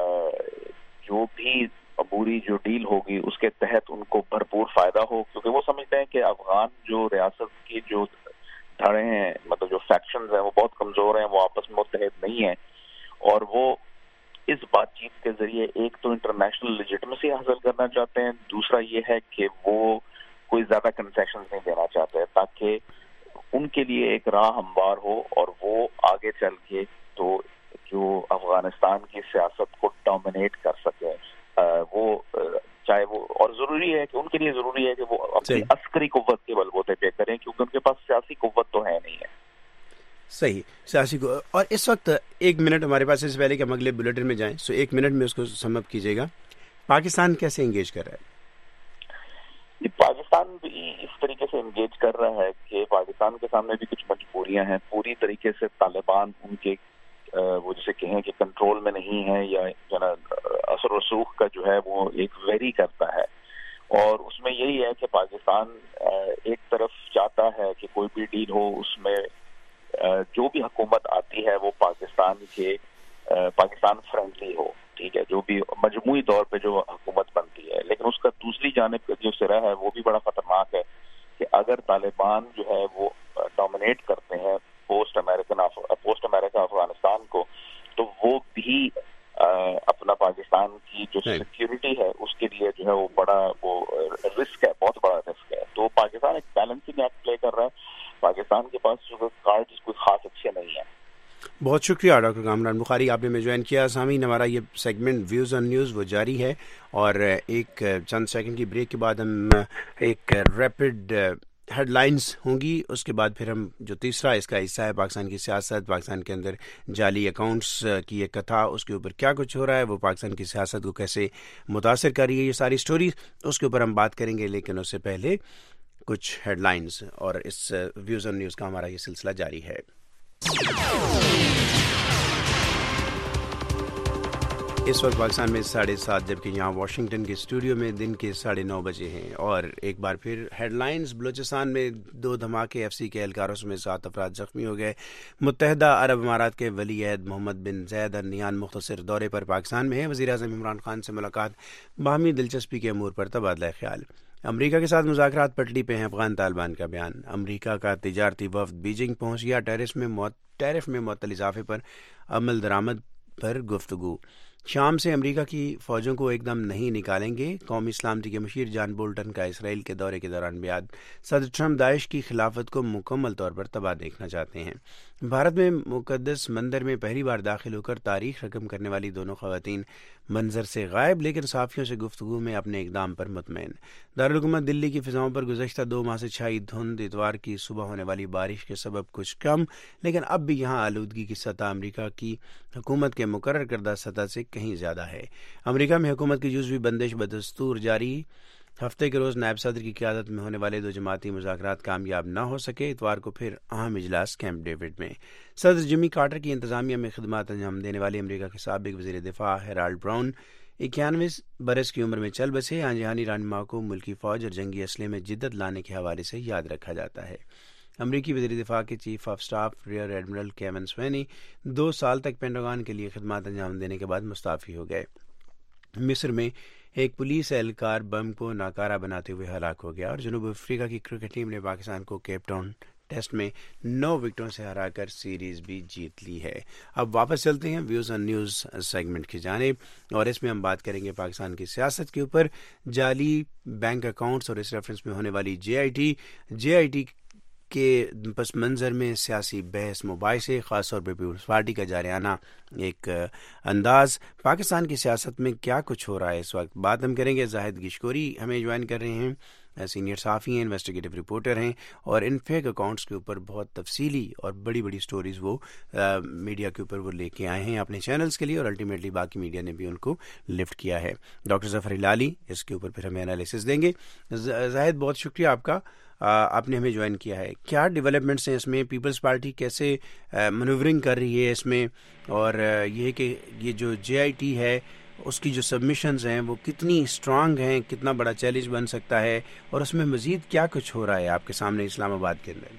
جو بھی عبوری جو ڈیل ہوگی اس کے تحت ان کو بھرپور فائدہ ہو، کیونکہ وہ سمجھتے ہیں کہ افغان جو ریاست کی جو دھڑے ہیں، مطلب جو فیکشنز ہیں وہ بہت کمزور ہیں، وہ آپس میں متحد نہیں ہیں، اور وہ اس بات چیت کے ذریعے ایک تو انٹرنیشنل لیجٹمیسی حاصل کرنا چاہتے ہیں، دوسرا یہ ہے کہ وہ کوئی زیادہ کنسیشنز نہیں دینا چاہتے تاکہ ان کے لیے ایک راہ ہموار ہو اور وہ آگے چل کے تو جو افغانستان کی سیاست کو ڈومینیٹ کر سکے. وہ چاہے وہ، اور ضروری ہے کہ ان کے لیے ضروری ہے کہ وہ اپنی عسکری قوت کے بلبوتے پہ کریں کیونکہ ان کے پاس سیاسی قوت تو ہے نہیں ہے. صحیح، سیاسی کو. اور اس وقت ایک منٹ ہمارے پاس اس پہلے کہ ہم اگلے بلیٹن میں جائیں، ایک منٹ میں اس کو سم اپ کیجیے گا. پاکستان کیسے انگیج کر رہا ہے؟ پاکستان بھی اس طریقے سے انگیج کر رہا ہے کہ پاکستان کے سامنے بھی کچھ مجبوریاں ہیں. پوری طریقے سے طالبان ان کے وہ جسے کہیں کہ کنٹرول میں نہیں ہے یا اثر و رسوخ کا جو ہے وہ ایک ویری کرتا ہے، اور اس میں یہی ہے کہ پاکستان ایک طرف چاہتا ہے کہ کوئی بھی ڈیل ہو اس میں جو بھی حکومت آتی ہے وہ پاکستان فرینڈلی ہو، ٹھیک ہے، جو بھی مجموعی طور پہ جو حکومت بنتی ہے. لیکن اس کا دوسری جانب کا جو سرا ہے وہ بھی بڑا خطرناک ہے کہ اگر طالبان جو ہے وہ ڈومینیٹ کرتے ہیں پوسٹ امریکہ افغانستان کو، تو وہ بھی اپنا پاکستان کی جو سیکیورٹی ہے اس کے لیے جو ہے وہ بڑا وہ رسک ہے، بہت بڑا رسک ہے. تو پاکستان ایک بیلنسنگ ایکٹ پلے کر رہا ہے. پاکستان کے پاس جو کارڈ کوئی خاص اچھے نہیں ہیں. بہت شکریہ ڈاکٹر کامران بخاری، آپ نے میں جوائن کیا. سامعین، ہمارا یہ سیگمنٹ ویوز آن نیوز وہ جاری ہے اور ایک چند سیکنڈ کی بریک کے بعد ہم ایک ریپڈ ہیڈ لائنز ہوں گی. اس کے بعد پھر ہم جو تیسرا اس کا حصہ ہے پاکستان کی سیاست، پاکستان کے اندر جعلی اکاؤنٹس کی ایک کتھا، اس کے اوپر کیا کچھ ہو رہا ہے، وہ پاکستان کی سیاست کو کیسے متاثر کر رہی ہے، یہ ساری سٹوریز اس کے اوپر ہم بات کریں گے. لیکن اس سے پہلے کچھ ہیڈ لائنز، اور اس ویوز آن نیوز کا ہمارا یہ سلسلہ جاری ہے. اس وقت پاکستان میں 7:30، جبکہ یہاں واشنگٹن کے اسٹوڈیو میں دن کے 9:30 بجے ہیں. اور ایک بار پھر ہیڈ لائنز. بلوچستان میں 2 دھماکے، FC کے اہلکاروں سمیت 7 افراد زخمی ہو گئے. متحدہ عرب امارات کے ولی عہد محمد بن زید ال نہیان مختصر دورے پر پاکستان میں ہیں. وزیر اعظم عمران خان سے ملاقات، باہمی دلچسپی کے امور پر تبادلہ خیال. امریکہ کے ساتھ مذاکرات پٹڑی پہ ہیں، افغان طالبان کا بیان. امریکہ کا تجارتی وفد بیجنگ پہنچ گیا. ٹیرف میں معطل اضافے پر عمل درآمد پر گفتگو. شام سے امریکہ کی فوجوں کو ایک دم نہیں نکالیں گے. قومی سلامتی کے مشیر جان بولٹن کا اسرائیل کے دورے کے دوران بیان. صدر ٹرمپ داعش کی خلافت کو مکمل طور پر تباہ دیکھنا چاہتے ہیں. بھارت میں مقدس مندر میں پہلی بار داخل ہو کر تاریخ رقم کرنے والی دونوں خواتین منظر سے غائب، لیکن صحافیوں سے گفتگو میں اپنے اقدام پر مطمئن. دارالحکومت دلی کی فضاؤں پر گزشتہ 2 ماہ سے چھائی دھند، اتوار کی صبح ہونے والی بارش کے سبب کچھ کم، لیکن اب بھی یہاں آلودگی کی سطح امریکہ کی حکومت کے مقرر کردہ سطح سے کہیں زیادہ ہے. امریکہ میں حکومت کی جزوی بندش بدستور جاری. ہفتے کے روز نائب صدر کی قیادت میں ہونے والے 2 جماعتی مذاکرات کامیاب نہ ہو سکے. اتوار کو پھر اہم اجلاس کیمپ ڈیوڈ میں. صدر جمی کارٹر کی انتظامیہ میں خدمات انجام دینے والے امریکہ کے سابق وزیر دفاع ہیرالڈ براؤن 91 برس کی عمر میں چل بسے. جہانی رہنما کو ملکی فوج اور جنگی اسلحے میں جدت لانے کے حوالے سے یاد رکھا جاتا ہے. امریکی وزیر دفاع کے chief of staff rear admiral Kevin Sweeney 2 سال تک پینٹاگون کے لیے خدمات انجام دینے کے بعد مستعفی ہو گئے. مصر میں ایک پولیس اہلکار بم کو ناکارہ بناتے ہوئے ہلاک ہو گیا. اور جنوب افریقہ کی کرکٹ ٹیم نے پاکستان کو کیپ ٹاؤن ٹیسٹ میں 9 وکٹوں سے ہرا کر سیریز بھی جیت لی ہے. اب واپس چلتے ہیں ویوز آن نیوز سیگمنٹ کی جانب، اور اس میں ہم بات کریں گے پاکستان کی سیاست کے اوپر. جعلی بینک اکاؤنٹس اور اس ریفرنس میں ہونے والی JIT کے پس منظر میں سیاسی بحث مباحثے، خاص طور پہ پیپلز پارٹی کا جارحانہ ایک انداز. پاکستان کی سیاست میں کیا کچھ ہو رہا ہے اس وقت، بات ہم کریں گے. زاہد گشکوری ہمیں جوائن کر رہے ہیں، سینئر صحافی ہیں، انویسٹیگیٹو رپورٹر ہیں، اور ان فیک اکاؤنٹس کے اوپر بہت تفصیلی اور بڑی بڑی سٹوریز وہ میڈیا کے اوپر وہ لے کے آئے ہیں اپنے چینلز کے لیے، اور الٹیمیٹلی باقی میڈیا نے بھی ان کو لفٹ کیا ہے. ڈاکٹر ظفر ہلالی اس کے اوپر پھر ہمیں انالیسس دیں گے. زاہد بہت شکریہ آپ کا، آپ نے ہمیں جوائن کیا ہے. کیا ڈیولپمنٹس ہیں اس میں، پیپلز پارٹی کیسے منورنگ کر رہی ہے اس میں، اور یہ کہ یہ جو JIT ہے اس کی جو سبمیشنز ہیں وہ کتنی اسٹرانگ ہیں، کتنا بڑا چیلنج بن سکتا ہے، اور اس میں مزید کیا کچھ ہو رہا ہے آپ کے سامنے اسلام آباد کے اندر؟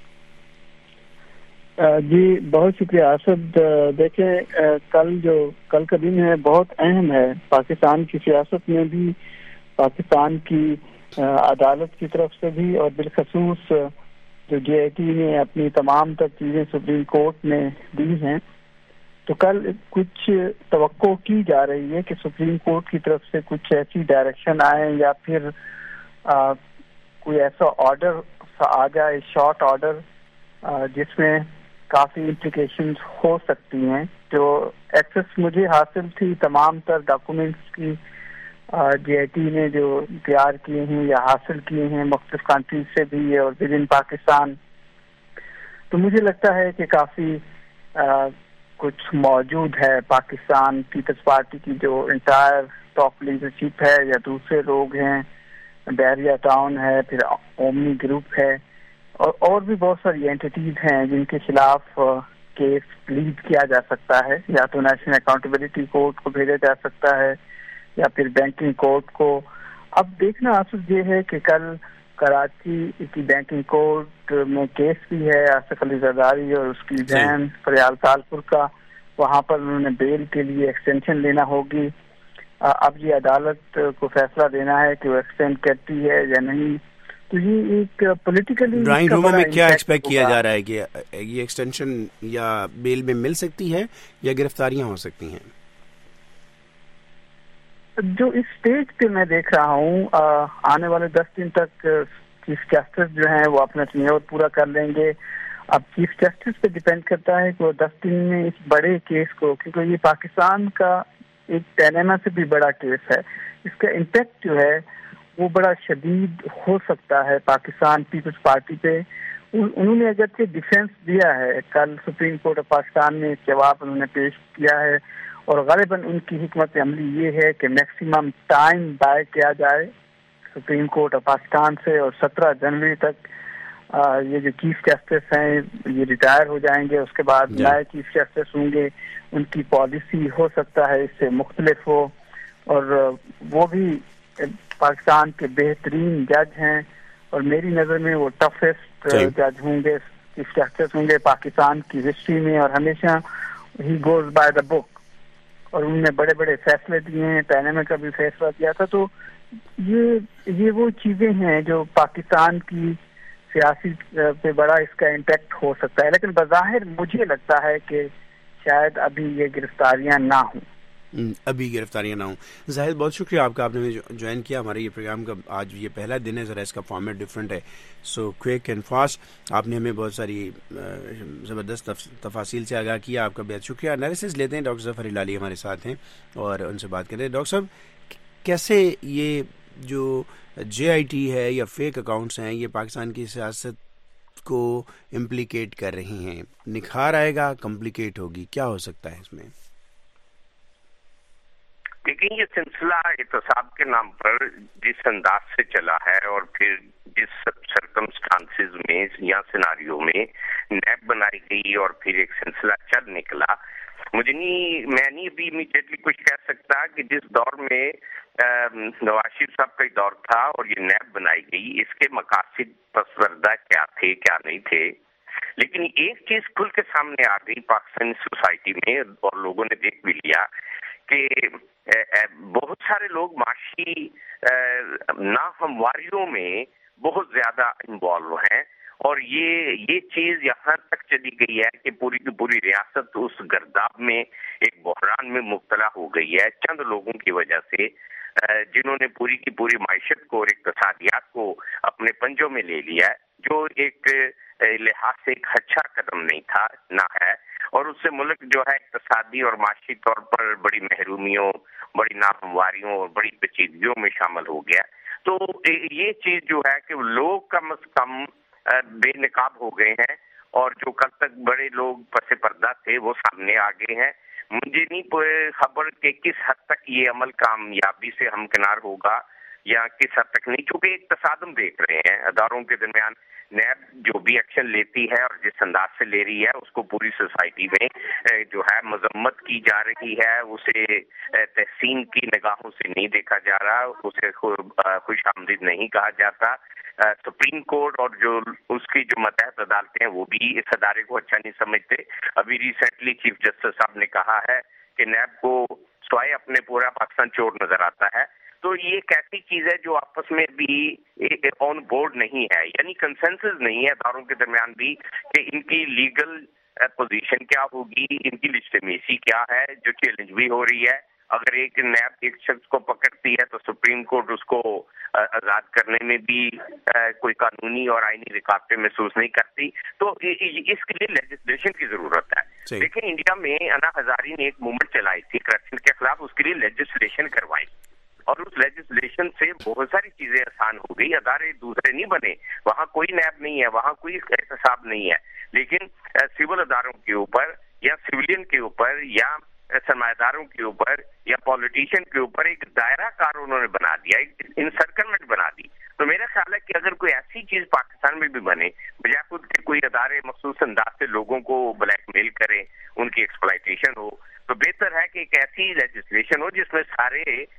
جی بہت شکریہ آصد. دیکھیں کل کا دن ہے بہت اہم ہے پاکستان کی سیاست میں بھی، پاکستان کی عدالت کی طرف سے بھی، اور بالخصوص جو JIT نے اپنی تمام تر چیزیں سپریم کورٹ میں دی ہیں. تو کل کچھ توقع کی جا رہی ہے کہ سپریم کورٹ کی طرف سے کچھ ایسی ڈائریکشن آئے، یا پھر کوئی ایسا آرڈر آ جائے، شارٹ آرڈر، جس میں کافی امپلیکیشنز ہو سکتی ہیں. جو ایکسس مجھے حاصل تھی تمام تر ڈاکومنٹس کی JIT نے جو تیار کیے ہیں یا حاصل کیے ہیں مختلف کنٹریز سے بھی اور ود ان پاکستان، تو مجھے لگتا ہے کہ کافی کچھ موجود ہے. پاکستان پیپلز پارٹی کی جو انٹائر ٹاپ لیڈرشپ ہے یا دوسرے لوگ ہیں، بحریہ ٹاؤن ہے، پھر اومنی گروپ ہے، اور بھی بہت ساری اینٹیز ہیں جن کے خلاف کیس لیڈ کیا جا سکتا ہے. یا تو نیشنل اکاؤنٹیبلٹی کورٹ کو بھیجا جا سکتا ہے یا پھر بینکنگ کورٹ کو. اب دیکھنا اصل یہ ہے کہ کل کراچی کی بینکنگ کورٹ میں کیس بھی ہے آصف علی زرداری اور اس کی بہن فریال تالپور کا. وہاں پر انہوں نے بیل کے لیے ایکسٹینشن لینا ہوگی. اب یہ عدالت کو فیصلہ دینا ہے کہ وہ ایکسٹینڈ کرتی ہے یا نہیں. تو یہ ایک پولیٹیکلی ڈرائنگ روم میں کیا ایکسپیکٹ کیا جا رہا ہے کہ یہ ایکسٹینشن یا بیل میں مل سکتی ہے یا گرفتاریاں ہو سکتی ہیں؟ جو اس سٹیج پہ میں دیکھ رہا ہوں آنے والے 10 دن تک چیف جسٹس جو ہیں وہ اپنا ٹینیور پورا کر لیں گے. اب چیف جسٹس پہ ڈیپینڈ کرتا ہے کہ وہ 10 دن میں اس بڑے کیس کو، کیونکہ یہ پاکستان کا ایک پیناما سے بھی بڑا کیس ہے، اس کا امپیکٹ جو ہے وہ بڑا شدید ہو سکتا ہے پاکستان پیپلز پارٹی پہ. انہوں نے اگرچہ ڈیفینس دیا ہے, کل سپریم کورٹ آف پاکستان میں جواب انہوں نے پیش کیا ہے, اور غالباً ان کی حکمت عملی یہ ہے کہ میکسیمم ٹائم بائے کیا جائے سپریم کورٹ آف پاکستان سے, اور 17 جنوری تک یہ جو چیف جسٹس ہیں یہ ریٹائر ہو جائیں گے, اس کے بعد نئے چیف جسٹس ہوں گے, ان کی پالیسی ہو سکتا ہے اس سے مختلف ہو, اور وہ بھی پاکستان کے بہترین جج ہیں, اور میری نظر میں وہ ٹفسٹ جج ہوں گے, چیف جسٹس ہوں گے پاکستان کی ہسٹری میں, اور ہمیشہ ہی گوز بائی دا بک, اور انہوں نے بڑے بڑے فیصلے دیے ہیں, پینما کا بھی فیصلہ دیا تھا. تو یہ وہ چیزیں ہیں جو پاکستان کی سیاسی پہ بڑا اس کا امپیکٹ ہو سکتا ہے, لیکن بظاہر مجھے لگتا ہے کہ شاید ابھی یہ گرفتاریاں نہ ہوں. زاہد بہت شکریہ آپ کا, آپ نے جوائن کیا ہمارے یہ پروگرام کا. آج یہ پہلا دن ہے, ذرا اس کا فارمیٹ ڈفرینٹ ہے, سو کوئک اینڈ فاسٹ. آپ نے ہمیں بہت ساری زبردست تفاصیل سے آگاہ کیا, آپ کا بہت شکریہ. انالیسس لیتے ہیں, ڈاکٹر ظفر ہلالی ہمارے ساتھ ہیں اور ان سے بات کرتے ہیں. ڈاکٹر صاحب, کیسے یہ جو JIT ہے یا فیک اکاؤنٹس ہیں یہ پاکستان کی سیاست کو امپلیکیٹ کر رہی ہیں, نکھار آئے گا, کمپلیکیٹ ہوگی, کیا ہو سکتا ہے اس میں؟ لیکن یہ سلسلہ احتساب کے نام پر جس انداز سے چلا ہے, اور پھر جس سرکمسٹانسز میں یا سیناریو میں نیب بنائی گئی اور پھر ایک سلسلہ چل نکلا, میں نہیں ابھی امیڈیٹلی کچھ کہہ سکتا کہ جس دور میں نواز شریف صاحب کا دور تھا اور یہ نیب بنائی گئی, اس کے مقاصد پسوردہ کیا تھے کیا نہیں تھے. لیکن ایک چیز کھل کے سامنے آ گئی پاکستانی سوسائٹی میں, اور لوگوں نے دیکھ بھی لیا کہ بہت سارے لوگ معاشی ناہمواریوں میں بہت زیادہ انوالو ہیں, اور یہ چیز یہاں تک چلی گئی ہے کہ پوری کی پوری ریاست اس گرداب میں ایک بحران میں مبتلا ہو گئی ہے چند لوگوں کی وجہ سے, جنہوں نے پوری کی پوری معیشت کو اور اقتصادیات کو اپنے پنجوں میں لے لیا ہے, جو ایک لحاظ سے ایک اچھا قدم نہیں تھا نہ ہے, اور اس سے ملک جو ہے اقتصادی اور معاشی طور پر بڑی محرومیوں, بڑی ناہمواریوں اور بڑی پیچیدگیوں میں شامل ہو گیا. تو یہ چیز جو ہے کہ لوگ کم از کم بے نقاب ہو گئے ہیں, اور جو کل تک بڑے لوگ پس پردہ تھے وہ سامنے آ گئے ہیں. مجھے نہیں خبر کہ کس حد تک یہ عمل کامیابی سے ہمکنار ہوگا یا کس حد تک نہیں, چونکہ ایک تصادم دیکھ رہے ہیں اداروں کے درمیان. نیب جو بھی ایکشن لیتی ہے اور جس انداز سے لے رہی ہے اس کو پوری سوسائٹی میں جو ہے مذمت کی جا رہی ہے, اسے تحسین کی نگاہوں سے نہیں دیکھا جا رہا, اسے خوش آمدید نہیں کہا جاتا. سپریم کورٹ اور جو اس کی جو ماتحت عدالتیں ہیں وہ بھی اس ادارے کو اچھا نہیں سمجھتے. ابھی ریسنٹلی چیف جسٹس صاحب نے کہا ہے کہ نیب کو سوائے اپنے پورا پاکستان چور نظر آتا ہے. تو یہ ایک ایسی چیز ہے جو آپس میں بھی آن بورڈ نہیں ہے, یعنی کنسنسس نہیں ہے اداروں کے درمیان بھی کہ ان کی لیگل پوزیشن کیا ہوگی, ان کی لیجٹیمیسی کیا ہے جو چیلنج بھی ہو رہی ہے. اگر ایک نیب ایک شخص کو پکڑتی ہے تو سپریم کورٹ اس کو آزاد کرنے میں بھی کوئی قانونی اور آئینی رکاوٹیں محسوس نہیں کرتی. تو اس کے لیے لیجسلیشن کی ضرورت ہے. لیکن انڈیا میں انا ہزاری نے ایک موومنٹ چلائی تھی کرپشن کے خلاف, اس کے لیے لیجسلیشن کروائی, اور اس لیجسلیشن سے بہت ساری چیزیں آسان ہو گئی. ادارے دوسرے نہیں بنے, وہاں کوئی نیب نہیں ہے, وہاں کوئی احتساب نہیں ہے, لیکن سول اداروں کے اوپر یا سویلین کے اوپر یا سرمایہ داروں کے اوپر یا پالیٹیشین کے اوپر ایک دائرہ کار انہوں نے بنا دیا, ایک انسرکلمنٹ بنا دی. تو میرا خیال ہے کہ اگر کوئی ایسی چیز پاکستان میں بھی بنے, بجائے خود کے کوئی ادارے مخصوص انداز سے لوگوں کو بلیک میل کریں, ان کی ایکسپلائٹیشن ہو, تو بہتر ہے کہ ایک ایسی لیجسلیشن ہو جس میں سارے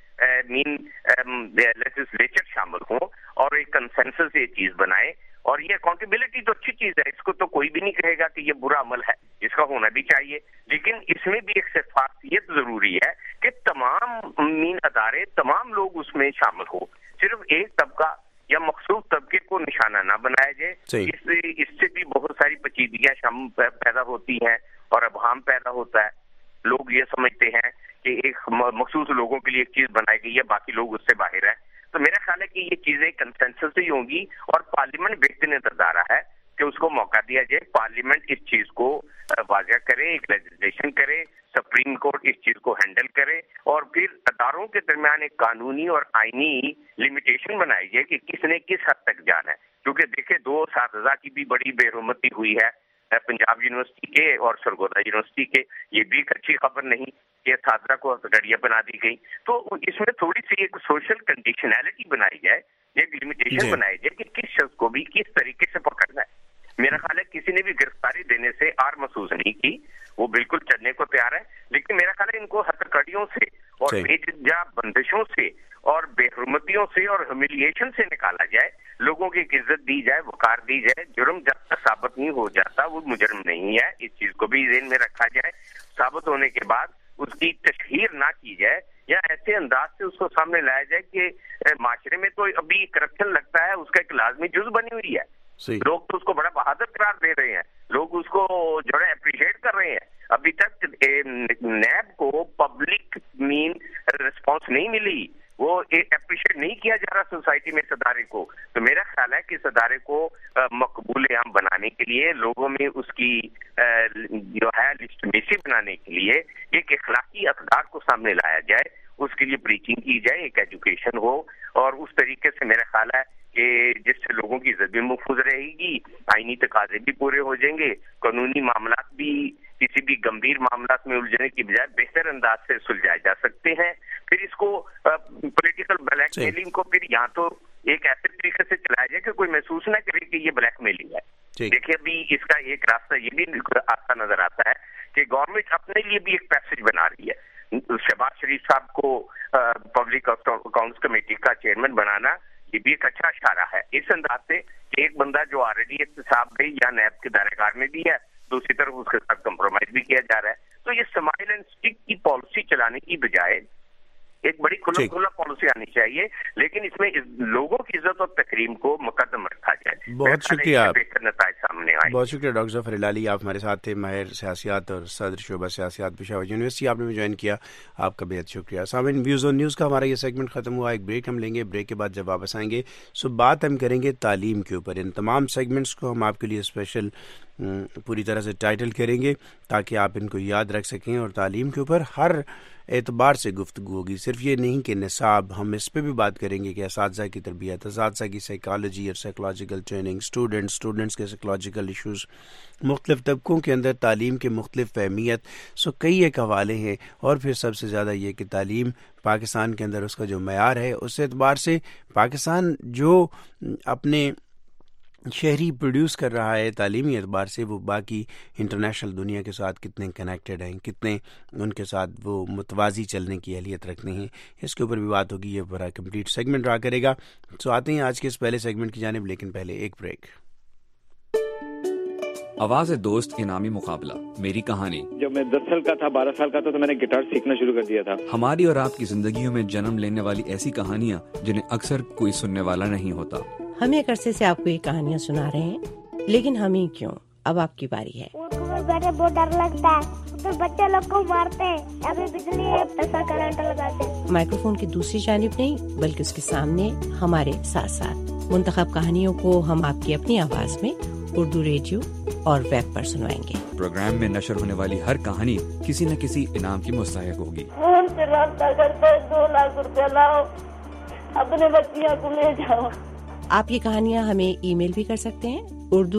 لیجسلیچر شامل ہوں اور ایک کنسنسس یہ چیز بنائے. اور یہ اکاؤنٹیبلٹی تو اچھی چیز ہے, اس کو تو کوئی بھی نہیں کہے گا کہ یہ برا عمل ہے, اس کا ہونا بھی چاہیے, لیکن اس میں بھی ایک شفافیت ضروری ہے کہ تمام ادارے, تمام لوگ اس میں شامل ہو, صرف ایک طبقہ یا مخصوص طبقے کو نشانہ نہ بنایا جائے. اس سے بھی بہت ساری پیچیدگیاں پیدا ہوتی ہیں اور ابہام پیدا ہوتا ہے. لوگ یہ سمجھتے ہیں کہ ایک مخصوص لوگوں کے لیے ایک چیز بنائی گئی ہے, باقی لوگ اس سے باہر ہیں. تو میرا خیال ہے کہ یہ چیزیں کنسنسس ہی ہوں گی, اور پارلیمنٹ بہترین ادارہ ہے کہ اس کو موقع دیا جائے, پارلیمنٹ اس چیز کو واضح کرے, ایک لیجسلیشن کرے, سپریم کورٹ اس چیز کو ہینڈل کرے, اور پھر اداروں کے درمیان ایک قانونی اور آئینی لمیٹیشن بنائی جائے کہ کس نے کس حد تک جانا ہے. کیونکہ دیکھیں 2 اساتذہ کی بھی بڑی بے حرمتی ہوئی ہے, پنجاب یونیورسٹی کے اور سرگودا یونیورسٹی کے, یہ بھی ایک اچھی خبر نہیں کہ اساتذہ کو ہتھکڑیاں بنا دی گئی. تو اس میں تھوڑی سی ایک سوشل کنڈیشنلٹی بنائی جائے, ایک لمیٹیشن بنائی جائے کہ کس شخص کو بھی کس طریقے سے پکڑنا ہے. میرا خیال ہے کسی نے بھی گرفتاری دینے سے آر محسوس نہیں کی, وہ بالکل چلنے کو تیار ہے, لیکن میرا خیال ہے ان کو ہتھکڑیوں سے اور بے جا بندشوں سے اور بے حرمتیوں سے اور ہیوملیشن سے نکالا جائے, لوگوں کی عزت دی جائے, وقار دی جائے. جرم جب تک ثابت نہیں ہو جاتا وہ مجرم نہیں ہے, اس چیز کو بھی ذہن میں رکھا جائے. ثابت ہونے کے بعد اس کی تشہیر نہ کی جائے, یا ایسے انداز سے اس کو سامنے لایا جائے کہ معاشرے میں تو ابھی کرپشن لگتا ہے اس کا ایک لازمی جز بنی ہوئی ہے. لوگ تو اس کو بڑا بہادر قرار دے رہے ہیں, لوگ اس کو جو ہے اپریشیٹ کر رہے ہیں. ابھی تک نیب کو پبلک مین ریسپانس نہیں ملی, وہ اپریشیٹ نہیں کیا جا رہا سوسائٹی میں اس ادارے کو. تو میرا خیال ہے کہ اس ادارے کو مقبول عام بنانے کے لیے, لوگوں میں اس کی جو ہے لیجٹمیسی بنانے کے لیے ایک اخلاقی اقدار کو سامنے لایا جائے, اس کے لیے پریچنگ کی جائے, ایک ایجوکیشن ہو, اور اس طریقے سے میرا خیال ہے کہ جس سے لوگوں کی عزت بھی محفوظ رہے گی, آئینی تقاضے بھی پورے ہو جائیں گے, قانونی معاملات بھی کسی بھی گمبھیر معاملات میں الجھنے کی بجائے بہتر انداز سے سلجھائے جا سکتے ہیں. پھر اس کو پولیٹیکل بلیک میلنگ کو پھر یہاں تو ایک ایسے طریقے سے چلایا جائے کہ کوئی محسوس نہ کرے کہ یہ بلیک میلنگ ہے. دیکھیے ابھی اس کا ایک راستہ یہ بھی آتا نظر آتا ہے کہ گورنمنٹ اپنے لیے بھی ایک پیسج بنا رہی ہے. شہباز شریف صاحب کو پبلک اکاؤنٹس کمیٹی کا چیئرمین بنانا یہ بھی ایک اچھا اشارہ ہے, اس انداز سے کہ ایک بندہ جو آلریڈی احتساب گئی یا نیب کے دائرہ کار میں بھی ہے, دوسری طرف اس کے ساتھ کمپرومائز بھی کیا جا رہا ہے. تو یہ اسمائل اینڈ اسٹک کی پالیسی چلانے کی بجائے ایک بڑی کھلا پالیسی آنی چاہیے, لیکن اس میں لوگوں کی عزت اور تکریم کو مقدم رکھا جائے. بہت شکریہ, بہتر نتائج سامنے آئے. بہت شکریہ ڈاکٹر ظفر ہلالی, آپ ہمارے ساتھ تھے, ماہر سیاسیات اور صدر شعبہ سیاسیات پشاور یونیورسٹی, آپ نے جوائن کیا, آپ کا بہت شکریہ. سامعین, ویوز آن نیوز کا ہمارا یہ سیگمنٹ ختم ہوا, ایک بریک ہم لیں گے, بریک کے بعد جب واپس آئیں گے بات ہم کریں گے تعلیم کے اوپر. ان تمام سیگمنٹس کو ہم آپ کے لیے اسپیشل پوری طرح سے ٹائٹل کریں گے تاکہ آپ ان کو یاد رکھ سکیں, اور تعلیم کے اوپر ہر اعتبار سے گفتگو ہوگی. صرف یہ نہیں کہ نصاب, ہم اس پہ بھی بات کریں گے کہ اساتذہ کی تربیت, اساتذہ کی سائیکالوجی اور سائیکولوجیکل ٹریننگ, اسٹوڈنٹس کے سائیکولوجیکل ایشوز, مختلف طبقوں کے اندر تعلیم کے مختلف اہمیت. کئی ایک حوالے ہیں, اور پھر سب سے زیادہ یہ کہ تعلیم پاکستان کے اندر اس کا جو معیار ہے, اس اعتبار سے پاکستان جو اپنے شہری پروڈیوس کر رہا ہے تعلیمی اعتبار سے, وہ باقی انٹرنیشنل دنیا کے ساتھ کتنے کنیکٹڈ ہیں, کتنے ان کے ساتھ وہ متوازی چلنے کی اہلیت رکھتے ہیں, اس کے اوپر بھی بات ہوگی. یہ بڑا کمپلیٹ سیگمنٹ رہا کرے گا. آتے ہیں آج کے اس پہلے سیگمنٹ کی جانب, لیکن پہلے ایک بریک. آواز دوست انعامی مقابلہ, میری کہانی. جب میں 10 سال کا تھا, 12 سال کا تھا, تو میں نے گٹار سیکھنا شروع کر دیا تھا. ہماری اور آپ کی زندگیوں میں جنم لینے والی ایسی کہانیاں جنہیں اکثر کوئی سننے والا نہیں ہوتا. ہم ایک عرصے سے آپ کو یہ کہانیاں سنا رہے ہیں, لیکن ہم ہی کیوں, اب آپ کی باری ہے. بیٹھے بہت ڈر لگتا ہے, تو بچے لوگ کو مارتے ہیں, ابھی بجلی ایسا کرنٹ لگاتے ہیں. مائکرو فون کی دوسری جانب نہیں بلکہ اس کے سامنے ہمارے ساتھ ساتھ منتخب کہانیوں کو ہم آپ کی اپنی آواز میں اردو ریڈیو اور ویب پر سنوائیں گے. پروگرام میں نشر ہونے والی ہر کہانی کسی نہ کسی انعام کی مستحق ہوگی. فون سے رابطہ کرتے 2 لاکھ روپے لاؤ, اپنے بچیاں کو لے جاؤ. آپ یہ کہانیاں ہمیں ای میل بھی کر سکتے ہیں,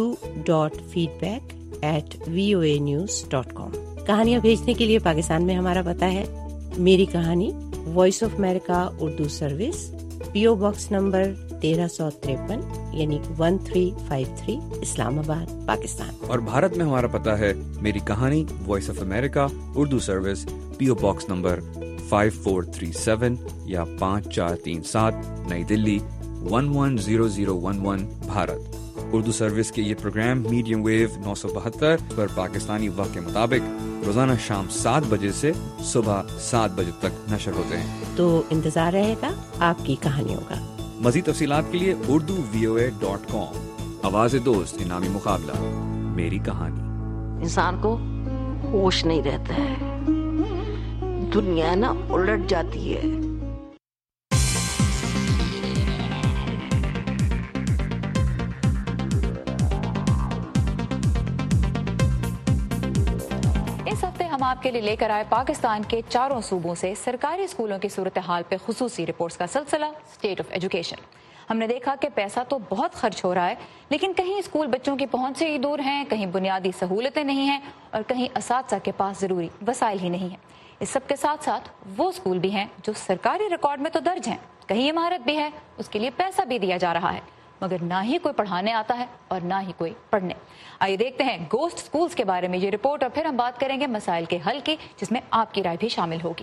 urdu.feedback@voanews.com. کہانیاں بھیجنے کے لیے پاکستان میں ہمارا پتہ ہے میری کہانی, voice of America Urdu service, PO box number 1353 یعنی 1353 اسلام آباد, پاکستان. اور بھارت میں ہمارا پتہ ہے میری کہانی, voice of America Urdu service, PO box number 5437 یا 5437 نئی دلی 110011 بھارت. اردو سروس کے یہ پروگرام میڈیم ویو 972 پر پاکستانی وقت کے مطابق روزانہ شام 7 بجے سے صبح 7 بجے تک نشر ہوتے ہیں. تو انتظار رہے گا آپ کی کہانیوں کا. مزید تفصیلات کے لیے urduvoa.com. آواز دوست انعامی مقابلہ, میری کہانی. انسان کو ہوش نہیں رہتا ہے, دنیا نا الٹ جاتی ہے. اس ہفتے ہم آپ کے لیے لے کر آئے پاکستان کے 4 صوبوں سے سرکاری اسکولوں کی صورتحال پہ خصوصی رپورٹس کا سلسلہ اسٹیٹ آف ایجوکیشن۔ ہم نے دیکھا کہ پیسہ تو بہت خرچ ہو رہا ہے، لیکن کہیں اسکول بچوں کی پہنچ سے ہی دور ہیں، کہیں بنیادی سہولتیں نہیں ہیں، اور کہیں اساتذہ کے پاس ضروری وسائل ہی نہیں ہیں۔ اس سب کے ساتھ ساتھ وہ اسکول بھی ہیں جو سرکاری ریکارڈ میں تو درج ہیں، کہیں عمارت بھی ہے، اس کے لیے پیسہ بھی دیا جا رہا ہے، مگر نہ ہی کوئی پڑھانے آتا ہے اور نہ ہی کوئی پڑھنے۔ آئیے دیکھتے ہیں گوسٹ اسکولز کے بارے میں یہ رپورٹ، اور پھر ہم بات کریں گے مسائل کے حل کی، جس میں آپ کی رائے بھی شامل ہوگی۔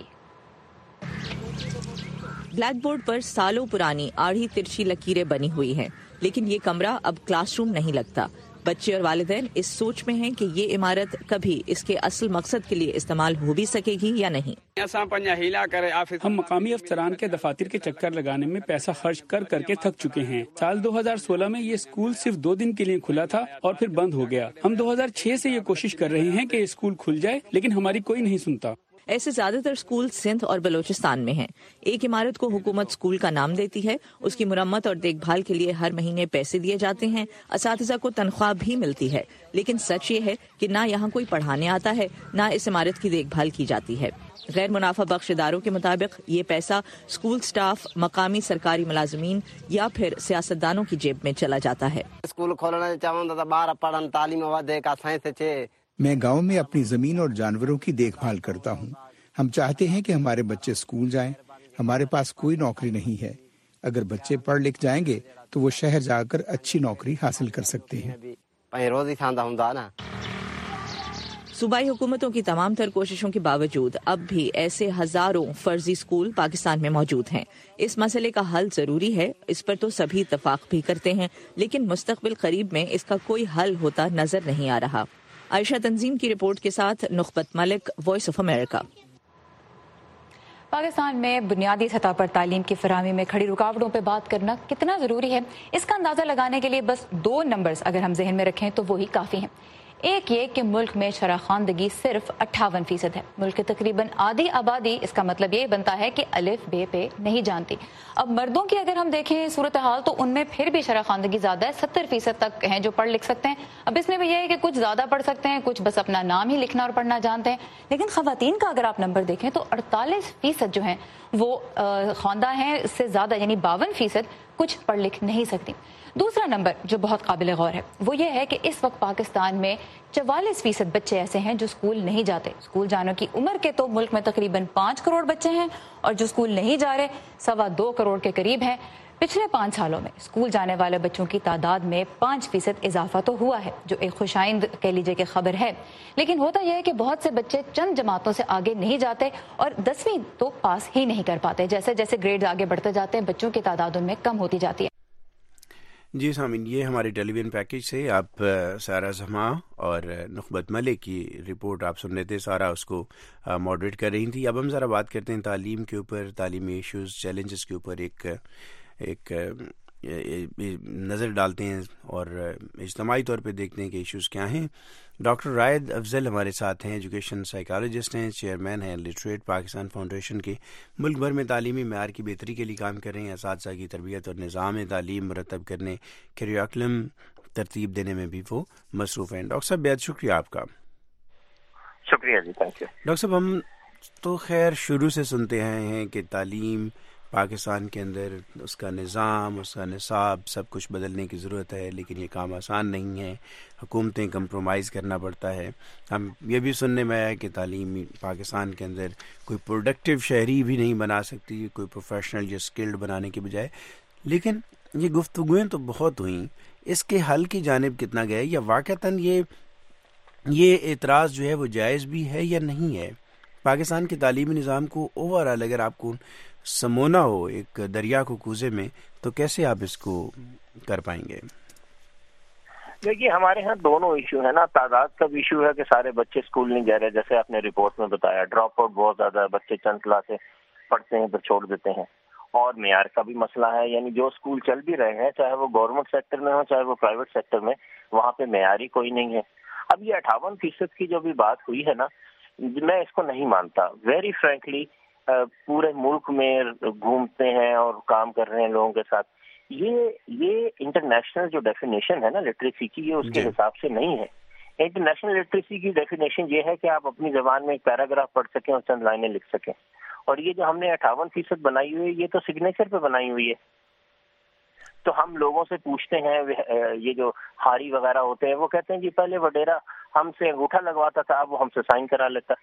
بلیک بورڈ پر سالوں پرانی آڑھی ترچھی لکیریں بنی ہوئی ہیں، لیکن یہ کمرہ اب کلاس روم نہیں لگتا۔ بچے اور والدین اس سوچ میں ہیں کہ یہ عمارت کبھی اس کے اصل مقصد کے لیے استعمال ہو بھی سکے گی یا نہیں۔ ہم مقامی افسران کے دفاتر کے چکر لگانے میں پیسہ خرچ کر کے تھک چکے ہیں۔ سال 2016 میں یہ اسکول صرف 2 دن کے لیے کھلا تھا اور پھر بند ہو گیا۔ ہم 2006 سے یہ کوشش کر رہے ہیں کہ اسکول کھل جائے، لیکن ہماری کوئی نہیں سنتا۔ ایسے زیادہ تر اسکول سندھ اور بلوچستان میں ہیں۔ ایک عمارت کو حکومت اسکول کا نام دیتی ہے، اس کی مرمت اور دیکھ بھال کے لیے ہر مہینے پیسے دیے جاتے ہیں، اساتذہ کو تنخواہ بھی ملتی ہے، لیکن سچ یہ ہے کہ نہ یہاں کوئی پڑھانے آتا ہے، نہ اس عمارت کی دیکھ بھال کی جاتی ہے۔ غیر منافع بخش اداروں کے مطابق یہ پیسہ اسکول سٹاف، مقامی سرکاری ملازمین یا پھر سیاستدانوں کی جیب میں چلا جاتا ہے۔ اسکول کھولنا چاہتا تھا، باہر پڑھن تعلیم ودے کا سائنس چے۔ میں گاؤں میں اپنی زمین اور جانوروں کی دیکھ بھال کرتا ہوں۔ ہم چاہتے ہیں کہ ہمارے بچے اسکول جائیں۔ ہمارے پاس کوئی نوکری نہیں ہے۔ اگر بچے پڑھ لکھ جائیں گے تو وہ شہر جا کر اچھی نوکری حاصل کر سکتے ہیں۔ صوبائی حکومتوں کی تمام تر کوششوں کے باوجود اب بھی ایسے ہزاروں فرضی اسکول پاکستان میں موجود ہیں۔ اس مسئلے کا حل ضروری ہے، اس پر تو سبھی اتفاق بھی کرتے ہیں، لیکن مستقبل قریب میں اس کا کوئی حل ہوتا نظر نہیں آ رہا۔ عائشہ تنظیم کی رپورٹ کے ساتھ Nikhat Malik, voice of America. Pakistan میں بنیادی سطح پر تعلیم کی فراہمی میں کھڑی رکاوٹوں پہ بات کرنا کتنا ضروری ہے، اس کا اندازہ لگانے کے لیے بس 2 نمبرز اگر ہم ذہن میں رکھیں تو وہی کافی ہیں۔ ایک یہ کہ ملک میں شرح خواندگی صرف 58% ہے۔ ملک کی تقریباً آدھی آبادی، اس کا مطلب یہ بنتا ہے کہ الف بے پہ نہیں جانتی۔ اب مردوں کی اگر ہم دیکھیں صورتحال تو ان میں پھر بھی شرح خواندگی زیادہ ہے، 70% تک ہیں جو پڑھ لکھ سکتے ہیں۔ اب اس میں بھی یہ ہے کہ کچھ زیادہ پڑھ سکتے ہیں، کچھ بس اپنا نام ہی لکھنا اور پڑھنا جانتے ہیں۔ لیکن خواتین کا اگر آپ نمبر دیکھیں تو 48% جو ہیں وہ خواندہ ہیں، اس سے زیادہ یعنی 52% کچھ پڑھ لکھ نہیں سکتی۔ دوسرا نمبر جو بہت قابل غور ہے وہ یہ ہے کہ اس وقت پاکستان میں 44% بچے ایسے ہیں جو اسکول نہیں جاتے۔ اسکول جانے کی عمر کے تو ملک میں تقریباً 5 کروڑ بچے ہیں، اور جو اسکول نہیں جا رہے 2.25 کروڑ کے قریب ہیں۔ پچھلے 5 سالوں میں اسکول جانے والے بچوں کی تعداد میں 5% اضافہ تو ہوا ہے، جو ایک خوشائند کہہ لیجیے کہ خبر ہے، لیکن ہوتا یہ ہے کہ بہت سے بچے چند جماعتوں سے آگے نہیں جاتے اور 10ویں تو پاس ہی نہیں کر پاتے۔ جیسے جیسے گریڈ آگے بڑھتے جاتے ہیں بچوں کی تعداد ان میں کم ہوتی جاتی ہے۔ جی سامعین، یہ ہمارے ٹیلی ویژن پیکج سے آپ سارا زما اور نخبت ملک کی رپورٹ آپ سن رہے تھے۔ سارا اس کو ماڈریٹ کر رہی تھی۔ اب ہم ذرا بات کرتے ہیں تعلیم کے اوپر، تعلیمی ایشوز، چیلنجز کے اوپر ایک نظر ڈالتے ہیں اور اجتماعی طور پہ دیکھتے ہیں کہ ایشوز کیا ہیں۔ ڈاکٹر رائد افضل ہمارے ساتھ ہیں، ایجوکیشن سائیکالوجسٹ ہیں، چیئرمین ہیں لٹریٹ پاکستان فاؤنڈیشن کے۔ ملک بھر میں تعلیمی معیار کی بہتری کے لیے کام کر رہے ہیں، اساتذہ کی تربیت اور نظام تعلیم مرتب کرنے، کریکولم ترتیب دینے میں بھی وہ مصروف ہیں۔ ڈاکٹر صاحب بہت شکریہ آپ کا۔ شکریہ جی، تھینک یو۔ ڈاکٹر صاحب، ہم تو خیر شروع سے سنتے آئے ہیں کہ تعلیم پاکستان کے اندر اس کا نظام، اس کا نصاب سب کچھ بدلنے کی ضرورت ہے، لیکن یہ کام آسان نہیں ہے، حکومتیں کمپرومائز کرنا پڑتا ہے۔ ہم یہ بھی سننے میں آیا کہ تعلیم پاکستان کے اندر کوئی پروڈکٹیو شہری بھی نہیں بنا سکتی، کوئی پروفیشنل یا اسکلڈ بنانے کے بجائے۔ لیکن یہ گفتگویں تو بہت ہوئیں، اس کے حل کی جانب کتنا گئے، یا واقعتاً یہ اعتراض جو ہے وہ جائز بھی ہے یا نہیں ہے؟ پاکستان کے تعلیمی نظام کو اوور آل اگر آپ کو سمونا ہو ایک دریا کو کوزے میں، تو کیسے آپ اس کو کر پائیں گے؟ دیکھیے، ہمارے ہاں دونوں ایشو ہے نا۔ تعداد کا بھی ایشو ہے کہ سارے بچے اسکول نہیں جا رہے، جیسے آپ نے رپورٹ میں بتایا، ڈراپ آؤٹ بہت زیادہ ہے، بچے چند کلاسیں پڑھتے ہیں پھر چھوڑ دیتے ہیں۔ اور معیار کا بھی مسئلہ ہے، یعنی جو اسکول چل بھی رہے ہیں، چاہے وہ گورنمنٹ سیکٹر میں ہو چاہے وہ پرائیویٹ سیکٹر میں، وہاں پہ معیار ہی کوئی نہیں ہے۔ اب یہ 58% کی جو بھی بات ہوئی ہے نا، میں اس کو نہیں مانتا ویری فرینکلی۔ پورے ملک میں گھومتے ہیں اور کام کر رہے ہیں لوگوں کے ساتھ، یہ انٹرنیشنل جو ڈیفینیشن ہے نا لٹریسی کی، یہ اس کے حساب سے نہیں ہے۔ انٹرنیشنل لٹریسی کی ڈیفینیشن یہ ہے کہ آپ اپنی زبان میں ایک پیراگراف پڑھ سکیں اور چند لائنیں لکھ سکیں. اور یہ جو ہم نے 58% بنائی ہوئی ہے یہ تو سگنیچر پہ بنائی ہوئی ہے. تو ہم لوگوں سے پوچھتے ہیں, یہ جو ہاری وغیرہ ہوتے ہیں وہ کہتے ہیں جی پہلے وڈیرا ہم سے انگوٹھا لگواتا تھا, اب وہ ہم سے سائن کرا لیتا.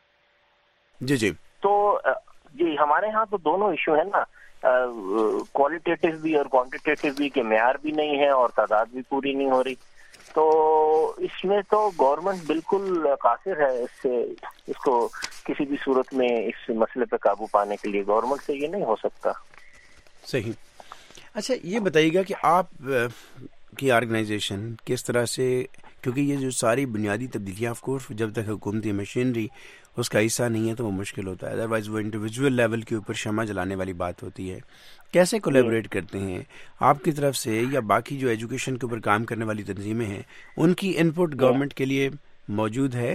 جی جی. تو جی ہمارے ہاں تو دونوں ایشو ہیں نا, کوالٹیٹیو بھی اور کوانٹیٹیو بھی, کہ معیار بھی نہیں ہے اور تعداد بھی پوری نہیں ہو رہی. تو اس میں تو گورنمنٹ بالکل قاصر ہے اس کو کسی بھی صورت میں اس مسئلے پہ قابو پانے کے لیے. گورنمنٹ سے یہ نہیں ہو سکتا. صحیح. اچھا یہ بتائیے گا کہ آپ کی آرگنائزیشن کس طرح سے, کیونکہ یہ جو ساری بنیادی تبدیلیاں آف کورس جب تک حکومتی مشینری اس کا حصہ نہیں ہے تو وہ مشکل ہوتا ہے, ادروائز وہ انڈیویجول لیول کے اوپر شمع جلانے والی بات ہوتی ہے. کیسے کولیبریٹ کرتے ہیں آپ کی طرف سے, یا باقی جو ایجوکیشن کے اوپر کام کرنے والی تنظیمیں ہیں ان کی ان پٹ گورنمنٹ کے لیے موجود ہے؟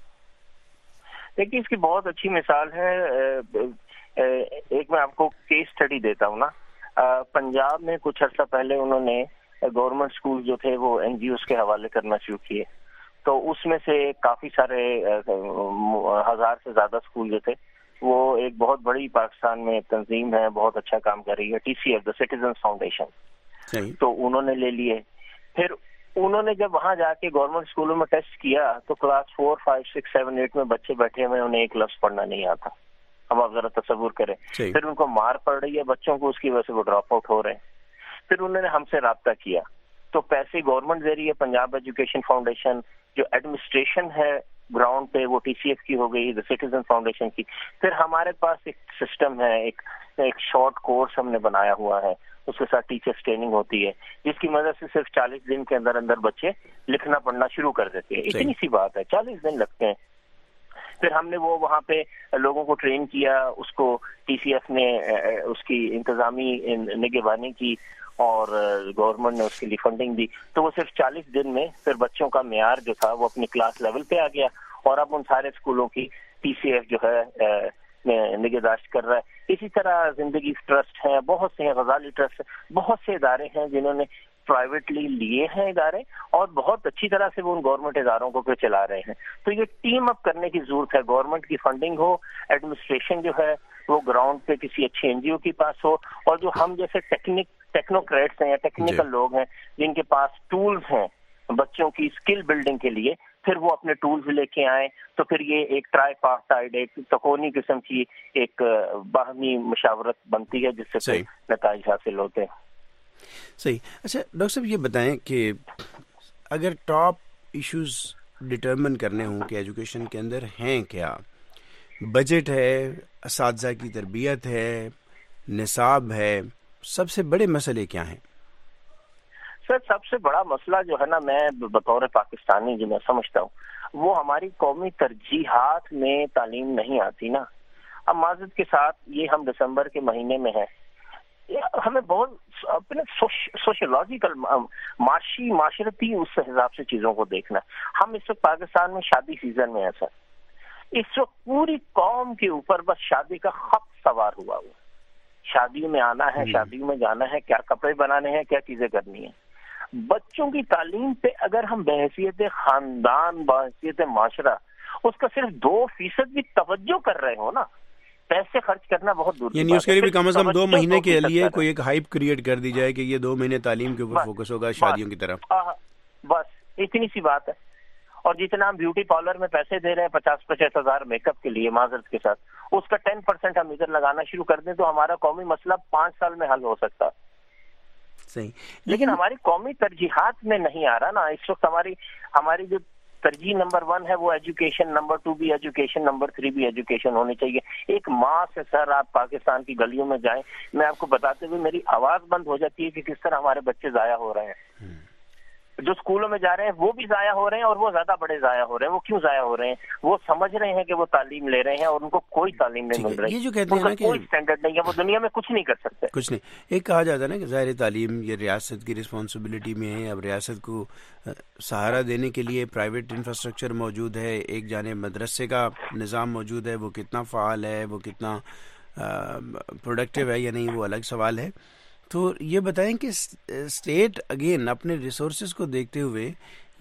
دیکھیے اس کی بہت اچھی مثال ہے. ایک میں آپ کو کیس اسٹڈی دیتا ہوں نا. پنجاب میں کچھ عرصہ پہلے انہوں نے گورنمنٹ اسکول جو تھے وہ این جی اوز کے حوالے کرنا شروع کیے. تو اس میں سے کافی سارے 1000 سے زیادہ اسکول جو تھے وہ ایک بہت بڑی پاکستان میں تنظیم ہے, بہت اچھا کام کر رہی ہے, T C F, the citizens foundation. تو انہوں نے لے لیے. پھر انہوں نے جب وہاں جا کے گورنمنٹ اسکولوں میں ٹیسٹ کیا تو کلاس 4, 5, 6, 7, 8 میں بچے بیٹھے ہوئے, انہیں ایک لفظ پڑھنا نہیں آتا. اب آپ ذرا تصور کریں. پھر ان کو مار پڑ رہی ہے بچوں کو, اس کی وجہ سے وہ ڈراپ آؤٹ ہو رہے ہیں. پھر انہوں نے ہم سے رابطہ کیا تو پیسے گورنمنٹ دے رہی ہے, پنجاب ایجوکیشن فاؤنڈیشن. جو ایڈمنسٹریشن ہے گراؤنڈ پہ وہ ٹی سی ایف کی ہو گئی, دا سٹیزن فاؤنڈیشن کی. پھر ہمارے پاس ایک سسٹم ہے, ایک شارٹ کورس ہم نے بنایا ہوا ہے, اس کے ساتھ ٹیچرس ٹریننگ ہوتی ہے جس کی مدد سے صرف 40 دن کے اندر اندر بچے لکھنا پڑھنا شروع کر دیتے ہیں. اتنی سی بات ہے, 40 دن لگتے ہیں. پھر ہم نے وہ وہاں پہ لوگوں کو ٹرین کیا, اس کو ٹی سی ایف نے اس کی انتظامی نگہبانی کی اور گورنمنٹ نے اس کے لیے فنڈنگ دی. تو وہ صرف 40 دن میں پھر بچوں کا معیار جو تھا وہ اپنی کلاس لیول پہ آ گیا, اور اب ان سارے اسکولوں کی ٹی سی ایف جو ہے نگہداشت کر رہا ہے. اسی طرح زندگی ٹرسٹ ہیں, بہت سے ہیں, غزالی ٹرسٹ, بہت سے ادارے ہیں جنہوں نے پرائیویٹلی لیے ہیں ادارے, اور بہت اچھی طرح سے وہ ان گورنمنٹ اداروں کو پھر چلا رہے ہیں. تو یہ ٹیم اپ کرنے کی ضرورت ہے. گورنمنٹ کی فنڈنگ ہو, ایڈمنسٹریشن جو ہے وہ گراؤنڈ پہ کسی اچھے این جی او کے پاس ہو, اور جو ہم جیسے ٹیکنوکریٹس ہیں یا ٹیکنیکل لوگ ہیں جن کے پاس ٹولز ہیں بچوں کی اسکل بلڈنگ کے لیے, پھر وہ اپنے ٹولز لے کے آئیں. تو پھر یہ ایک ٹرائی پارٹائڈ, ایک تکونی قسم کی ایک باہمی مشاورت بنتی ہے جس سے نتائج حاصل ہوتے ہیں. صحیح. اچھا ڈاکٹر صاحب یہ بتائیں کہ اگر ٹاپ ایشوز ڈٹرمن کرنے ہوں کہ ایجوکیشن کے اندر ہیں کیا, بجٹ ہے, اساتذہ کی تربیت ہے, نصاب ہے, سب سے بڑے مسئلے کیا ہیں؟ سر سب سے بڑا مسئلہ جو ہے نا, میں بطور پاکستانی جو میں سمجھتا ہوں, وہ ہماری قومی ترجیحات میں تعلیم نہیں آتی نا. اب معذرت کے ساتھ یہ ہم دسمبر کے مہینے میں ہیں, ہمیں بہت اپنے سوشولوجیکل معاشرتی اس حساب سے چیزوں کو دیکھنا ہے. ہم اس وقت پاکستان میں شادی سیزن میں ہیں سر. اس وقت پوری قوم کے اوپر بس شادی کا خط سوار ہوا ہوا. شادیوں میں آنا ہے, شادیوں میں جانا ہے, کیا کپڑے بنانے ہیں, کیا چیزیں کرنی ہیں. بچوں کی تعلیم پہ اگر ہم بحیثیت خاندان, بحیثیت معاشرہ اس کا صرف 2% بھی توجہ کر رہے ہو نا, پیسے خرچ کرنا بہت دور. یعنی اس کے لیے بھی کم از کم 2 مہینے کے لیے کوئی ایک ہائپ کریٹ کر دی جائے کہ یہ 2 مہینے تعلیم کے اوپر فوکس ہوگا شادیوں کی طرف. بس اتنی سی بات ہے. اور جتنا ہم بیوٹی پارلر میں پیسے دے رہے ہیں 50-50 ہزار میک اپ کے لیے معذرت کے ساتھ, اس کا 10% ہم ادھر لگانا شروع کر دیں تو ہمارا قومی مسئلہ 5 سال میں حل ہو سکتا. صحیح. لیکن ہماری قومی ترجیحات میں نہیں آ رہا نا. اس وقت ہماری جو ترجیح نمبر 1 ہے وہ ایجوکیشن, نمبر 2 بھی ایجوکیشن, نمبر 3 بھی ایجوکیشن ہونی چاہیے. ایک ماہ سے سر آپ پاکستان کی گلیوں میں جائیں, میں آپ کو بتاتے ہوئے میری آواز بند ہو جاتی ہے کہ کس طرح ہمارے بچے ضائع ہو رہے ہیں. جو اسکولوں میں جا رہے ہیں وہ بھی ضائع ہو رہے ہیں, اور وہ زیادہ بڑے ضائع ہو رہے ہیں. وہ کیوں ضائع ہو رہے ہیں؟ وہ سمجھ رہے ہیں کہ وہ تعلیم لے رہے ہیں اور ان کو کوئی تعلیم نہیں مل رہی. یہ جو کہتے ہیں نا کہ کوئی اسٹینڈرڈ نہیں ہے, وہ دنیا میں کچھ نہیں کر سکتے. کچھ نہیں. ایک کہا جاتا ہے نا کہ ظاہر تعلیم یہ ریاست کی رسپانسبلٹی میں ہے. اب ریاست کو سہارا دینے کے لیے پرائیویٹ انفراسٹرکچر موجود ہے, ایک جانب مدرسے کا نظام موجود ہے, وہ کتنا فعال ہے, وہ کتنا پروڈکٹیو ہے یا نہیں وہ الگ سوال ہے. تو یہ بتائیں کہ اسٹیٹ اگین اپنے ریسورسز کو دیکھتے ہوئے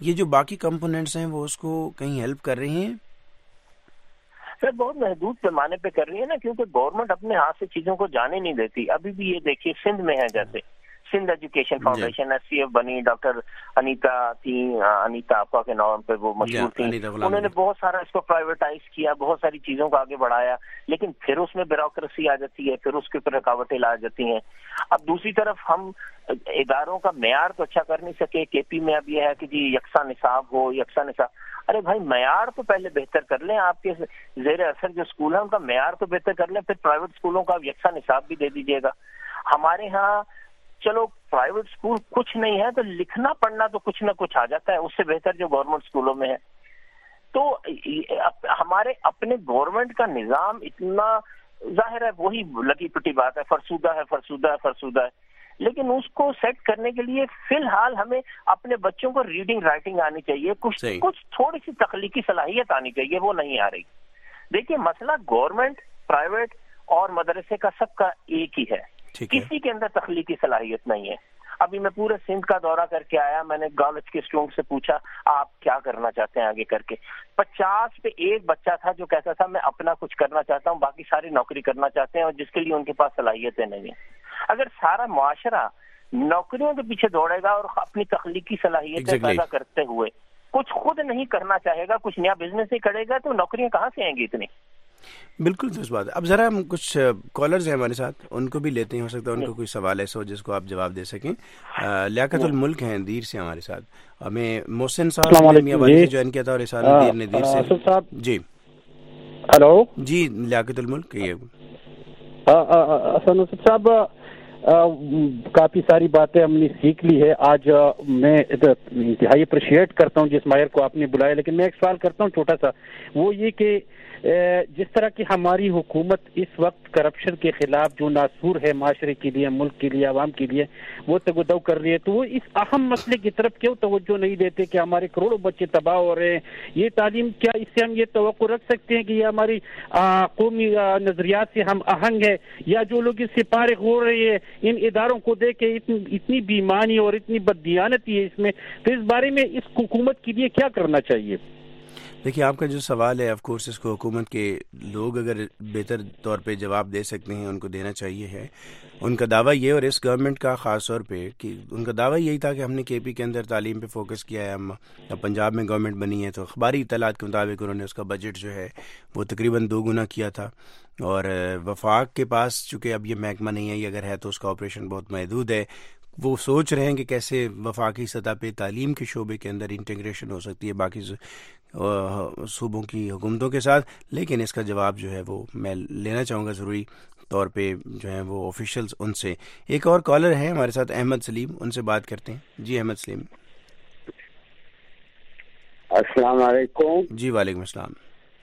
یہ جو باقی کمپوننٹس ہیں وہ اس کو کہیں ہیلپ کر رہی ہیں؟ سر بہت محدود پیمانے پہ کر رہی ہے نا، کیونکہ گورنمنٹ اپنے ہاتھ سے چیزوں کو جانے نہیں دیتی. ابھی بھی یہ دیکھیے سندھ میں ہے، جیسے سندھ ایجوکیشن فاؤنڈیشن SCF بنی، ڈاکٹر انیتا تھی، انیتا آپا کے نام پہ وہ مشہور تھی، انہوں نے بہت سارا اس کو پرائیویٹائز کیا، بہت ساری چیزوں کو آگے بڑھایا، لیکن پھر اس میں بیوروکریسی آ جاتی ہے، پھر اس کے اوپر رکاوٹیں لا جاتی ہیں. اب دوسری طرف ہم اداروں کا معیار تو اچھا کر نہیں سکے. KP میں اب یہ ہے کہ جی یکساں نصاب ہو، یکساں نصاب. ارے بھائی معیار تو پہلے بہتر کر لیں، آپ کے زیر اثر جو اسکول ہیں ان کا معیار تو بہتر کر لیں، پھر پرائیویٹ اسکولوں کا یکساں نصاب بھی دے دیجیے گا. ہمارے ہاں چلو پرائیویٹ اسکول کچھ نہیں ہے تو لکھنا پڑھنا تو کچھ نہ کچھ آ جاتا ہے، اس سے بہتر جو گورنمنٹ اسکولوں میں ہے. تو ہمارے اپنے گورنمنٹ کا نظام اتنا ظاہر ہے وہی لگی پٹی بات ہے، فرسودہ ہے، لیکن اس کو سیٹ کرنے کے لیے فی الحال ہمیں اپنے بچوں کو ریڈنگ رائٹنگ آنی چاہیے، کچھ تھوڑی سی تخلیقی صلاحیت آنی چاہیے، وہ نہیں آ رہی. دیکھیے مسئلہ گورنمنٹ، پرائیویٹ اور مدرسے کا سب کا ایک ہی ہے، کسی کے اندر تخلیقی صلاحیت نہیں ہے. ابھی میں پورے سندھ کا دورہ کر کے آیا، میں نے کالج کے اسٹوڈنٹ سے پوچھا آپ کیا کرنا چاہتے ہیں آگے کر کے. 50 پہ ایک بچہ تھا جو کہتا تھا میں اپنا کچھ کرنا چاہتا ہوں، باقی ساری نوکری کرنا چاہتے ہیں، اور جس کے لیے ان کے پاس صلاحیتیں نہیں ہیں. اگر سارا معاشرہ نوکریوں کے پیچھے دوڑے گا اور اپنی تخلیقی صلاحیتیں پیدا کرتے ہوئے کچھ خود نہیں کرنا چاہے گا، کچھ نیا بزنس نہیں کرے گا، تو نوکریاں کہاں سے آئیں گی اتنی؟ بالکل درست بات ہے. اب ذرا ہم کچھ کالرز ہیں ہمارے ساتھ، ان کو بھی لیتے ہیں، ہو سکتا ہے ان کو کوئی سوال ایسا ہو جس کو آپ جواب دے سکیں. لیاقت الملک ہیں دیر سے ہمارے ساتھ. ہمیں محسن صاحب نے میاں سے جوائن کیا تھا اور احسان الدین نے دیر سے. جی ہلو جی لیاقت الملک یہ حسن صاحب، کافی ساری باتیں ہم نے سیکھ لی ہے. آج میں انتہائی اپریشیٹ کرتا ہوں جس ماہر کو آپ نے بلایا، لیکن میں ایک سوال کرتا ہوں چھوٹا سا، وہ یہ کہ جس طرح کی ہماری حکومت اس وقت کرپشن کے خلاف جو ناسور ہے معاشرے کے لیے، ملک کے لیے، عوام کے لیے، وہ تگودو کر رہی ہے، تو وہ اس اہم مسئلے کی طرف کیوں توجہ نہیں دیتے کہ ہمارے کروڑوں بچے تباہ ہو رہے ہیں؟ یہ تعلیم، کیا اس سے ہم یہ توقع رکھ سکتے ہیں کہ یہ ہماری قومی نظریات سے ہم آہنگ ہے، یا جو لوگ اس سے فارغ ہو رہے ہیں ان اداروں کو دیکھ کے اتنی بیمانی اور اتنی بددیانتی ہے اس میں، تو اس بارے میں اس حکومت کے لیے کیا کرنا چاہیے؟ دیکھیے آپ کا جو سوال ہے آف کورس اس کو حکومت کے لوگ اگر بہتر طور پہ جواب دے سکتے ہیں ان کو دینا چاہیے ہے. ان کا دعویٰ یہ، اور اس گورنمنٹ کا خاص طور پہ، کہ ان کا دعویٰ یہی تھا کہ ہم نے KP کے اندر تعلیم پہ فوکس کیا ہے. ہم پنجاب میں گورنمنٹ بنی ہے تو اخباری اطلاعات کے مطابق انہوں نے اس کا بجٹ جو ہے وہ تقریباً 2 گنا کیا تھا. اور وفاق کے پاس چونکہ اب یہ محکمہ نہیں ہے، یہ اگر ہے تو اس کا آپریشن بہت محدود ہے. وہ سوچ رہے ہیں کہ کیسے وفاقی سطح پہ تعلیم کے شعبے کے اندر انٹیگریشن ہو سکتی ہے باقی صوبوں کی حکومتوں کے ساتھ. لیکن اس کا جواب جو ہے وہ میں لینا چاہوں گا ضروری طور پہ، جو ہے وہ آفیشلز ان سے. ایک اور کالر ہیں ہمارے ساتھ احمد سلیم، ان سے بات کرتے ہیں. جی احمد سلیم. السلام علیکم. جی وعلیکم السلام.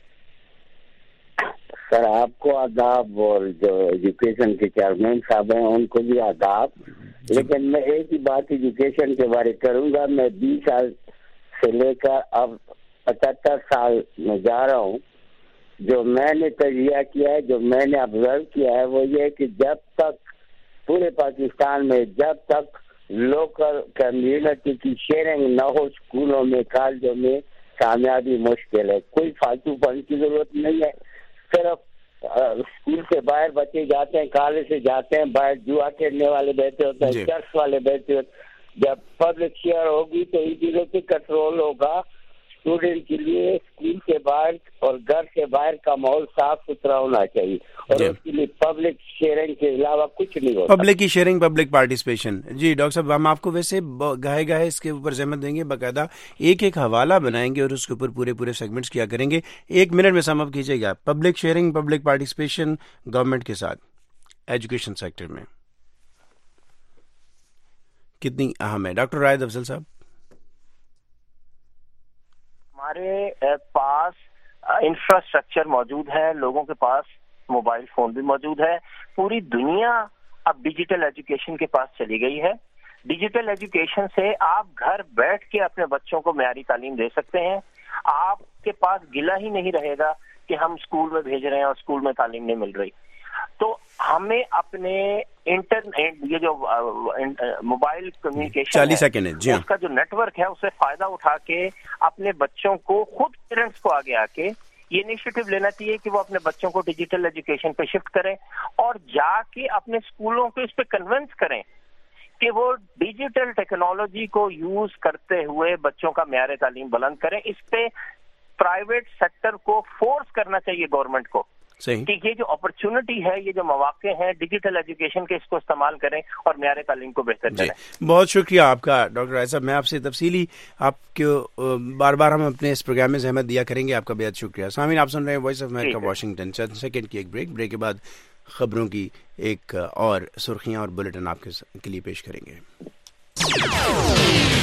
سر آپ کو آداب، اور جو ایجوکیشن کے چیئرمین صاحب ہیں ان کو بھی آداب. لیکن میں ایک ہی بات ایجوکیشن کے بارے کروں گا. میں 20 سال سے لے کر اب 75 سال میں جا رہا ہوں. جو میں نے تجزیہ کیا ہے، جو میں نے آبزرو کیا ہے، وہ یہ کہ جب تک پورے پاکستان میں جب تک لوکل کمیونٹی کی شیئرنگ نہ ہو اسکولوں میں، کالجوں میں، کامیابی مشکل ہے. کوئی فالتو فنڈ کی ضرورت نہیں ہے. صرف اسکول سے باہر بچے جاتے ہیں، کالج سے جاتے ہیں، باہر جوا کھیلنے والے بیٹھے ہوتے ہیں، چرس والے بیٹھے ہوتے ہیں. جب پبلک شیئر ہوگی تو ان چیزوں پہ کنٹرول ہوگا. اسٹوڈنٹ کے لیے اسکول کے باہر اور گھر کے باہر کا ماحول صاف ستھرا ہونا چاہیے، اور اس کے لیے پبلک شیئرنگ کے علاوہ کچھ نہیں ہوتا. پبلک کی شیئرنگ، پبلک پارٹیسپیشن. جی ڈاکٹر صاحب، ہم آپ کو ویسے گاہے اس کے اوپر زحمت دیں گے، باقاعدہ ایک حوالہ بنائیں گے اور اس کے اوپر پورے سیگمنٹس کیا کریں گے. 1 منٹ میں سم اپ کیجیے گا. Public sharing, public participation government کے ساتھ ایجوکیشن سیکٹر میں کتنی اہم ہے؟ ڈاکٹر رائد افضل صاحب. ہمارے پاس انفراسٹرکچر موجود ہے، لوگوں کے پاس موبائل فون بھی موجود ہے. پوری دنیا اب ڈیجیٹل ایجوکیشن کے پاس چلی گئی ہے. ڈیجیٹل ایجوکیشن سے آپ گھر بیٹھ کے اپنے بچوں کو معیاری تعلیم دے سکتے ہیں. آپ کے پاس گلہ ہی نہیں رہے گا کہ ہم اسکول میں بھیج رہے ہیں اور اسکول میں تعلیم نہیں مل رہی. تو ہمیں اپنے انٹرنیٹ یہ جو موبائل کمیونیکیشن 40 سیکنڈ ہے جی اس کا جو نیٹ ورک ہے اس سے فائدہ اٹھا کے اپنے بچوں کو خود پیرنٹس کو آگے آ کے یہ انیشیٹو لینا چاہیے کہ وہ اپنے بچوں کو ڈیجیٹل ایجوکیشن پہ شفٹ کریں اور جا کے اپنے اسکولوں کو اس پہ کنونس کریں کہ وہ ڈیجیٹل ٹیکنالوجی کو یوز کرتے ہوئے بچوں کا معیار تعلیم بلند کریں. اس پہ پرائیویٹ سیکٹر کو فورس کرنا چاہیے گورنمنٹ کو کہ یہ جو اپرچونٹی ہے, یہ جو مواقع ہیں ڈیجیٹل ایجوکیشن کے, اس کو استعمال کریں اور معیار تعلیم کو بہتر کریں. بہت شکریہ آپ کا ڈاکٹر راہیل صاحب. میں آپ سے تفصیلی آپ کو بار بار ہم اپنے اس پروگرام میں زحمت دیا کریں گے. آپ کا بہت شکریہ. سامعین آپ سن رہے ہیں وائس آف امریکہ واشنگٹن. چند سیکنڈ کی ایک بریک کے بعد خبروں کی ایک اور سرخیاں اور بلیٹن آپ کے لیے پیش کریں گے.